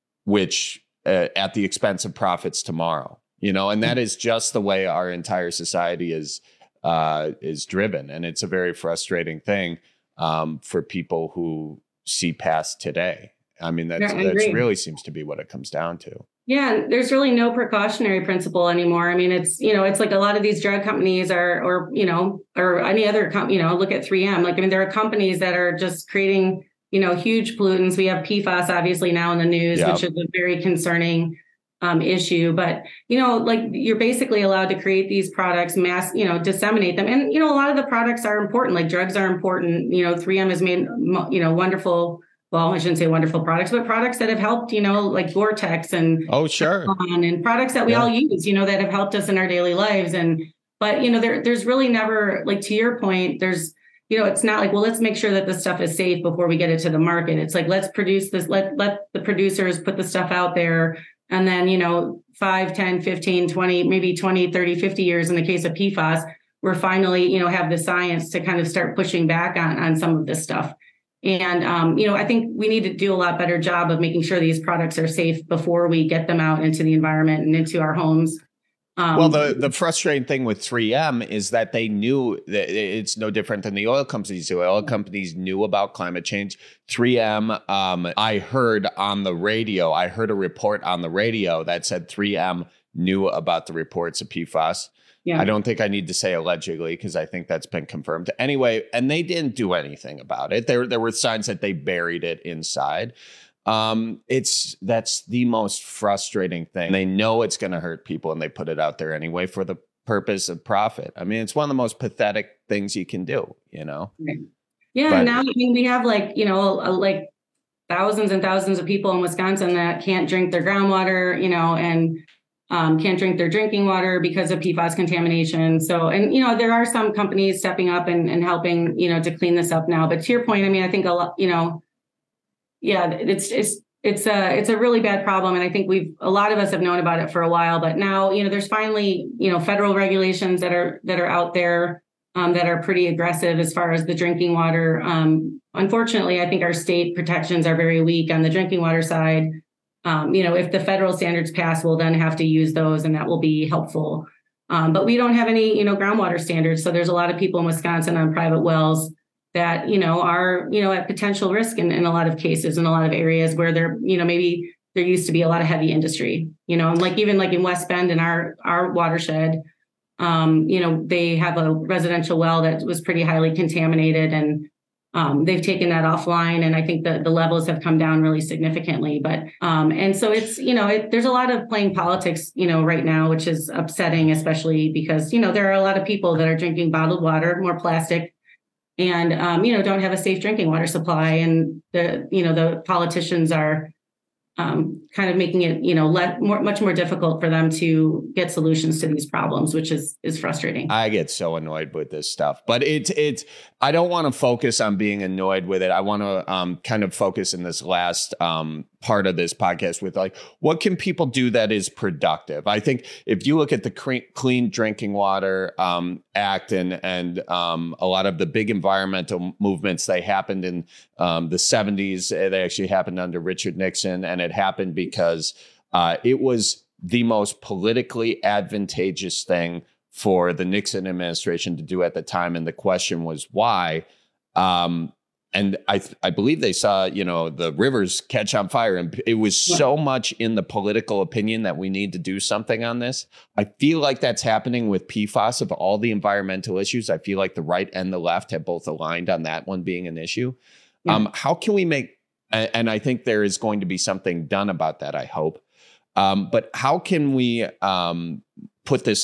which uh, at the expense of profits tomorrow, you know, and that is just the way our entire society is. Uh, is driven. And it's a very frustrating thing um, for people who see past today. I mean, that's, Yeah, I that's agree. really seems to be what it comes down to. Yeah, and there's really no precautionary principle anymore. I mean, it's, you know, it's like a lot of these drug companies are, or, you know, or any other, com- you know, look at three M. Like, I mean, there are companies that are just creating, you know, huge pollutants. We have P FAS obviously now in the news, Yeah. which is a very concerning um, issue. But, you know, like you're basically allowed to create these products, mass, you know, disseminate them. And, you know, a lot of the products are important, like drugs are important. You know, three M has made, you know, wonderful, well, I shouldn't say wonderful products, but products that have helped, you know, like Gore-Tex and Oh, sure. and products that we Yeah. all use, you know, that have helped us in our daily lives. And, but, you know, there, there's really never, like, to your point, there's, you know, it's not like, well, let's make sure that this stuff is safe before we get it to the market. It's like, let's produce this, let, let the producers put the stuff out there. And then, you know, five, ten, fifteen, twenty, maybe twenty, thirty, fifty years in the case of P FAS, we're finally, you know, have the science to kind of start pushing back on, on some of this stuff. And, um, you know, I think we need to do a lot better job of making sure these products are safe before we get them out into the environment and into our homes. Um, Well, the, the frustrating thing with three M is that they knew that it's no different than the oil companies. The oil companies knew about climate change. three M, um, I heard on the radio, I heard a report on the radio that said three M knew about the reports of P FAS. Yeah. I don't think I need to say allegedly because I think that's been confirmed. Anyway, and they didn't do anything about it. There, there were signs that they buried it inside. Um, it's that's the most frustrating thing. They know it's going to hurt people and they put it out there anyway for the purpose of profit. I mean, it's one of the most pathetic things you can do, you know? Right. Yeah. But- Now, I mean, we have like, you know, uh, like thousands and thousands of people in Wisconsin that can't drink their groundwater, you know, and um, can't drink their drinking water because of P FAS contamination. So, and, you know, there are some companies stepping up and, and helping, you know, to clean this up now. But to your point, I mean, I think a lot, you know, yeah, it's, it's, it's a, it's a really bad problem. And I think we've, a lot of us have known about it for a while, but now, you know, there's finally, you know, federal regulations that are, that are out there um, that are pretty aggressive as far as the drinking water. Um, unfortunately, I think our state protections are very weak on the drinking water side. Um, you know, if the federal standards pass, we'll then have to use those and that will be helpful. Um, but we don't have any, you know, groundwater standards. So there's a lot of people in Wisconsin on private wells that, you know, are, you know, at potential risk in, in a lot of cases, in a lot of areas where there, you know, maybe there used to be a lot of heavy industry, you know, and like even like in West Bend in our, our watershed, um, you know, they have a residential well that was pretty highly contaminated and um, they've taken that offline. And I think that the levels have come down really significantly. But um, and so it's, you know, it, there's a lot of playing politics, you know, right now, which is upsetting, especially because, you know, there are a lot of people that are drinking bottled water, more plastic, and, um, you know, don't have a safe drinking water supply. And the, you know, the politicians are um, kind of making it, you know, let, more, much more difficult for them to get solutions to these problems, which is is frustrating. I get so annoyed with this stuff, but it's it's. I don't want to focus on being annoyed with it. I want to um, kind of focus in this last um, part of this podcast with like, what can people do that is productive? I think if you look at the Cre- Clean Drinking Water um, Act and and um, a lot of the big environmental movements, they happened in um, the seventies. They actually happened under Richard Nixon, and it happened because uh, it was the most politically advantageous thing for the Nixon administration to do at the time. And the question was why? Um, and I I believe they saw, you know, the rivers catch on fire. And it was so much in the political opinion that we need to do something on this. I feel like that's happening with P FAS of all the environmental issues. I feel like the right and the left have both aligned on that one being an issue. Yeah. Um, how can we make, and I think there is going to be something done about that, I hope. Um, but how can we um, put this like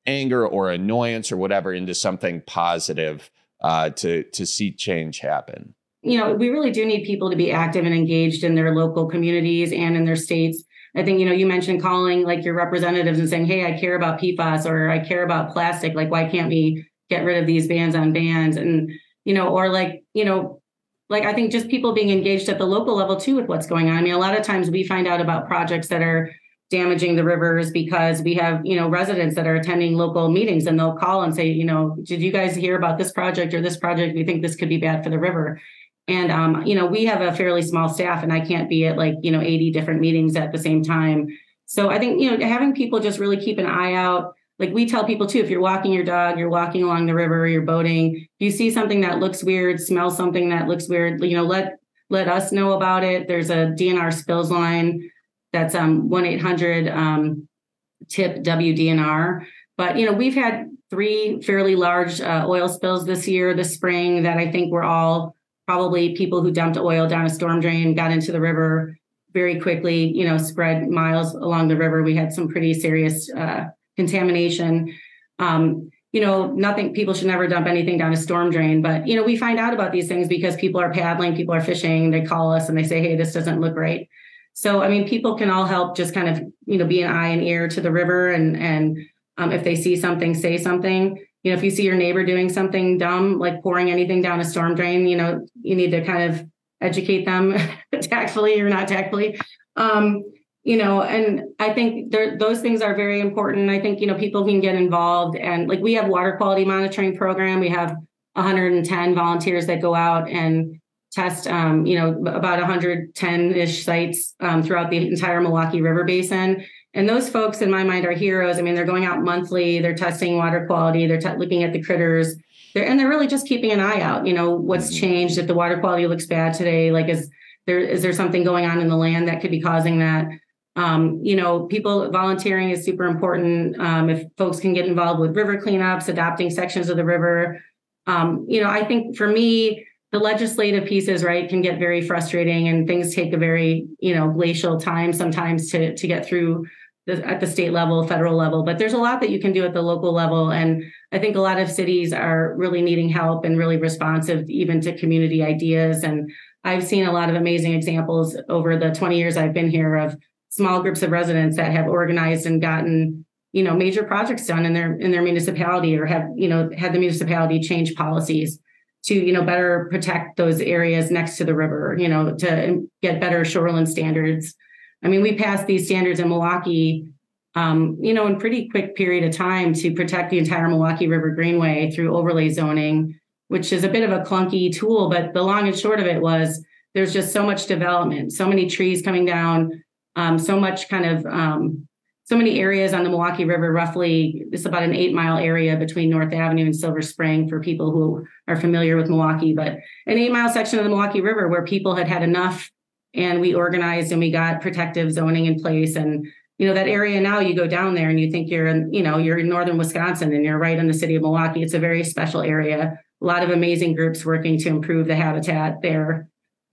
anger or annoyance or whatever into something positive uh, to to see change happen? You know, we really do need people to be active and engaged in their local communities and in their states. I think, you know, you mentioned calling like your representatives and saying, hey, I care about P FAS or I care about plastic. Like, why can't we get rid of these bans on bans? And, you know, or like, you know, like I think just people being engaged at the local level, too, with what's going on. I mean, a lot of times we find out about projects that are damaging the rivers because we have, you know, residents that are attending local meetings and they'll call and say, you know, did you guys hear about this project or this project? We think this could be bad for the river. And, um, you know, we have a fairly small staff and I can't be at like, you know, eighty different meetings at the same time. So I think, you know, having people just really keep an eye out. Like we tell people, too, if you're walking your dog, you're walking along the river, you're boating, if you see something that looks weird, smell something that looks weird, you know, let let us know about it. There's a D N R spills line. That's um, one eight hundred um, tip W D N R. But, you know, we've had three fairly large uh, oil spills this year, this spring, that I think were all probably people who dumped oil down a storm drain, got into the river very quickly, you know, spread miles along the river. We had some pretty serious uh, contamination. Um, you know, nothing, people should never dump anything down a storm drain. But, you know, we find out about these things because people are paddling, people are fishing, they call us and they say, hey, this doesn't look right. So, I mean, people can all help just kind of, you know, be an eye and ear to the river. And, and um, if they see something, say something. You know, if you see your neighbor doing something dumb, like pouring anything down a storm drain, you know, you need to kind of educate them tactfully or not tactfully. Um, you know, and I think there, those things are very important. I think, you know, people can get involved. And like we have water quality monitoring program. We have one hundred ten volunteers that go out and test, um, you know, about one hundred ten-ish sites um, throughout the entire Milwaukee River Basin. And those folks, in my mind, are heroes. I mean, they're going out monthly, they're testing water quality, they're t- looking at the critters, they're, and they're really just keeping an eye out, you know, what's changed, if the water quality looks bad today, like is there is there something going on in the land that could be causing that? Um, you know, people volunteering is super important. Um, if folks can get involved with river cleanups, adopting sections of the river, um, you know, I think for me, the legislative pieces, right, can get very frustrating and things take a very, you know, glacial time sometimes to to get through the, at the state level, federal level. But there's a lot that you can do at the local level. And I think a lot of cities are really needing help and really responsive even to community ideas. And I've seen a lot of amazing examples over the twenty years I've been here of small groups of residents that have organized and gotten, you know, major projects done in their in their municipality, or have, you know, had the municipality change policies to, you know, better protect those areas next to the river, you know, to get better shoreline standards. I mean, we passed these standards in Milwaukee, um, you know, in pretty quick period of time to protect the entire Milwaukee River Greenway through overlay zoning, which is a bit of a clunky tool. But the long and short of it was there's just so much development, so many trees coming down, um, so much kind of, um, so many areas on the Milwaukee River, roughly, it's about an eight mile area between North Avenue and Silver Spring for people who are familiar with Milwaukee, but an eight mile section of the Milwaukee River where people had had enough. And we organized and we got protective zoning in place. And, you know, that area now, you go down there and you think you're in, you know, you're in northern Wisconsin and you're right in the city of Milwaukee. It's a very special area. A lot of amazing groups working to improve the habitat there,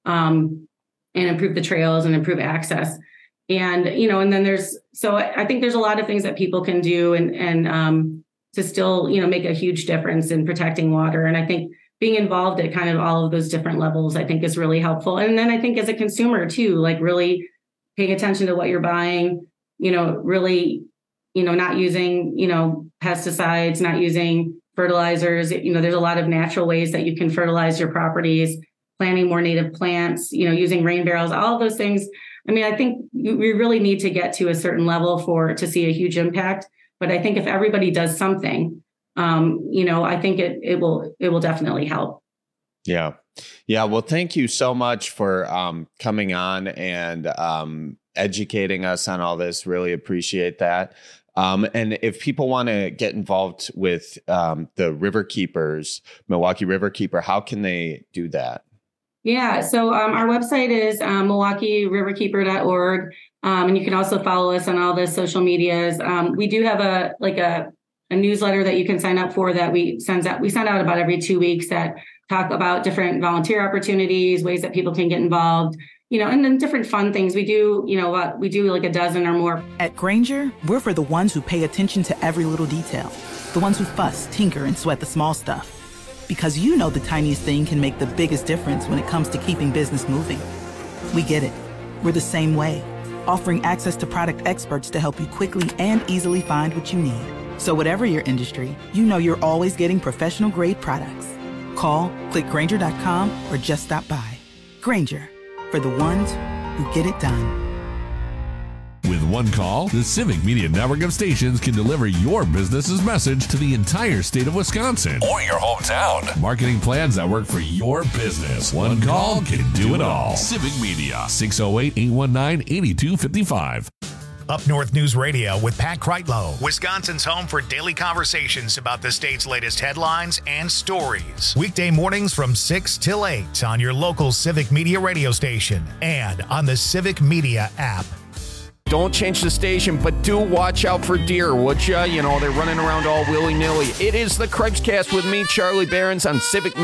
um, and improve the trails and improve access. And, you know, and then there's, so I think there's a lot of things that people can do and, and um, to still, you know, make a huge difference in protecting water. And I think being involved at kind of all of those different levels, I think is really helpful. And then I think as a consumer too, like really paying attention to what you're buying, you know, really, you know, not using, you know, pesticides, not using fertilizers. You know, there's a lot of natural ways that you can fertilize your properties, planting more native plants, you know, using rain barrels, all of those things. I mean, I think we really need to get to a certain level for to see a huge impact. But I think if everybody does something, Um, you know, I think it it will it will definitely help. Yeah. Yeah. Well, thank you so much for um, coming on and um, educating us on all this. Really appreciate that. Um, and if people want to get involved with um, the River Keepers, Milwaukee River Keeper, how can they do that? Yeah. So um, our website is um, milwaukee river keeper dot org. Um, and you can also follow us on all the social medias. Um, we do have a like a a newsletter that you can sign up for that we send out. We send out about every two weeks that talk about different volunteer opportunities, ways that people can get involved. you know, and then different fun things. We do, you know, uh, we do like a dozen or more. At Grainger, we're for the ones who pay attention to every little detail. The ones who fuss, tinker, and sweat the small stuff. Because you know the tiniest thing can make the biggest difference when it comes to keeping business moving. We get it. We're the same way, offering access to product experts to help you quickly and easily find what you need. So whatever your industry, you know you're always getting professional grade products. Call, click Grainger dot com, or just stop by. Grainger, for the ones who get it done. With one call, the Civic Media Network of stations can deliver your business's message to the entire state of Wisconsin or your hometown. Marketing plans that work for your business. One call can do it all. Civic Media, six oh eight, eight one nine, eight two five five. Up North News Radio with Pat Kreitlow, Wisconsin's home for daily conversations about the state's latest headlines and stories. Weekday mornings from six till eight on your local Civic Media radio station and on the Civic Media app. Don't change the station, but do watch out for deer, would ya? You know, they're running around all willy-nilly. It is the Cripescast with me, Charlie Behrens, on Civic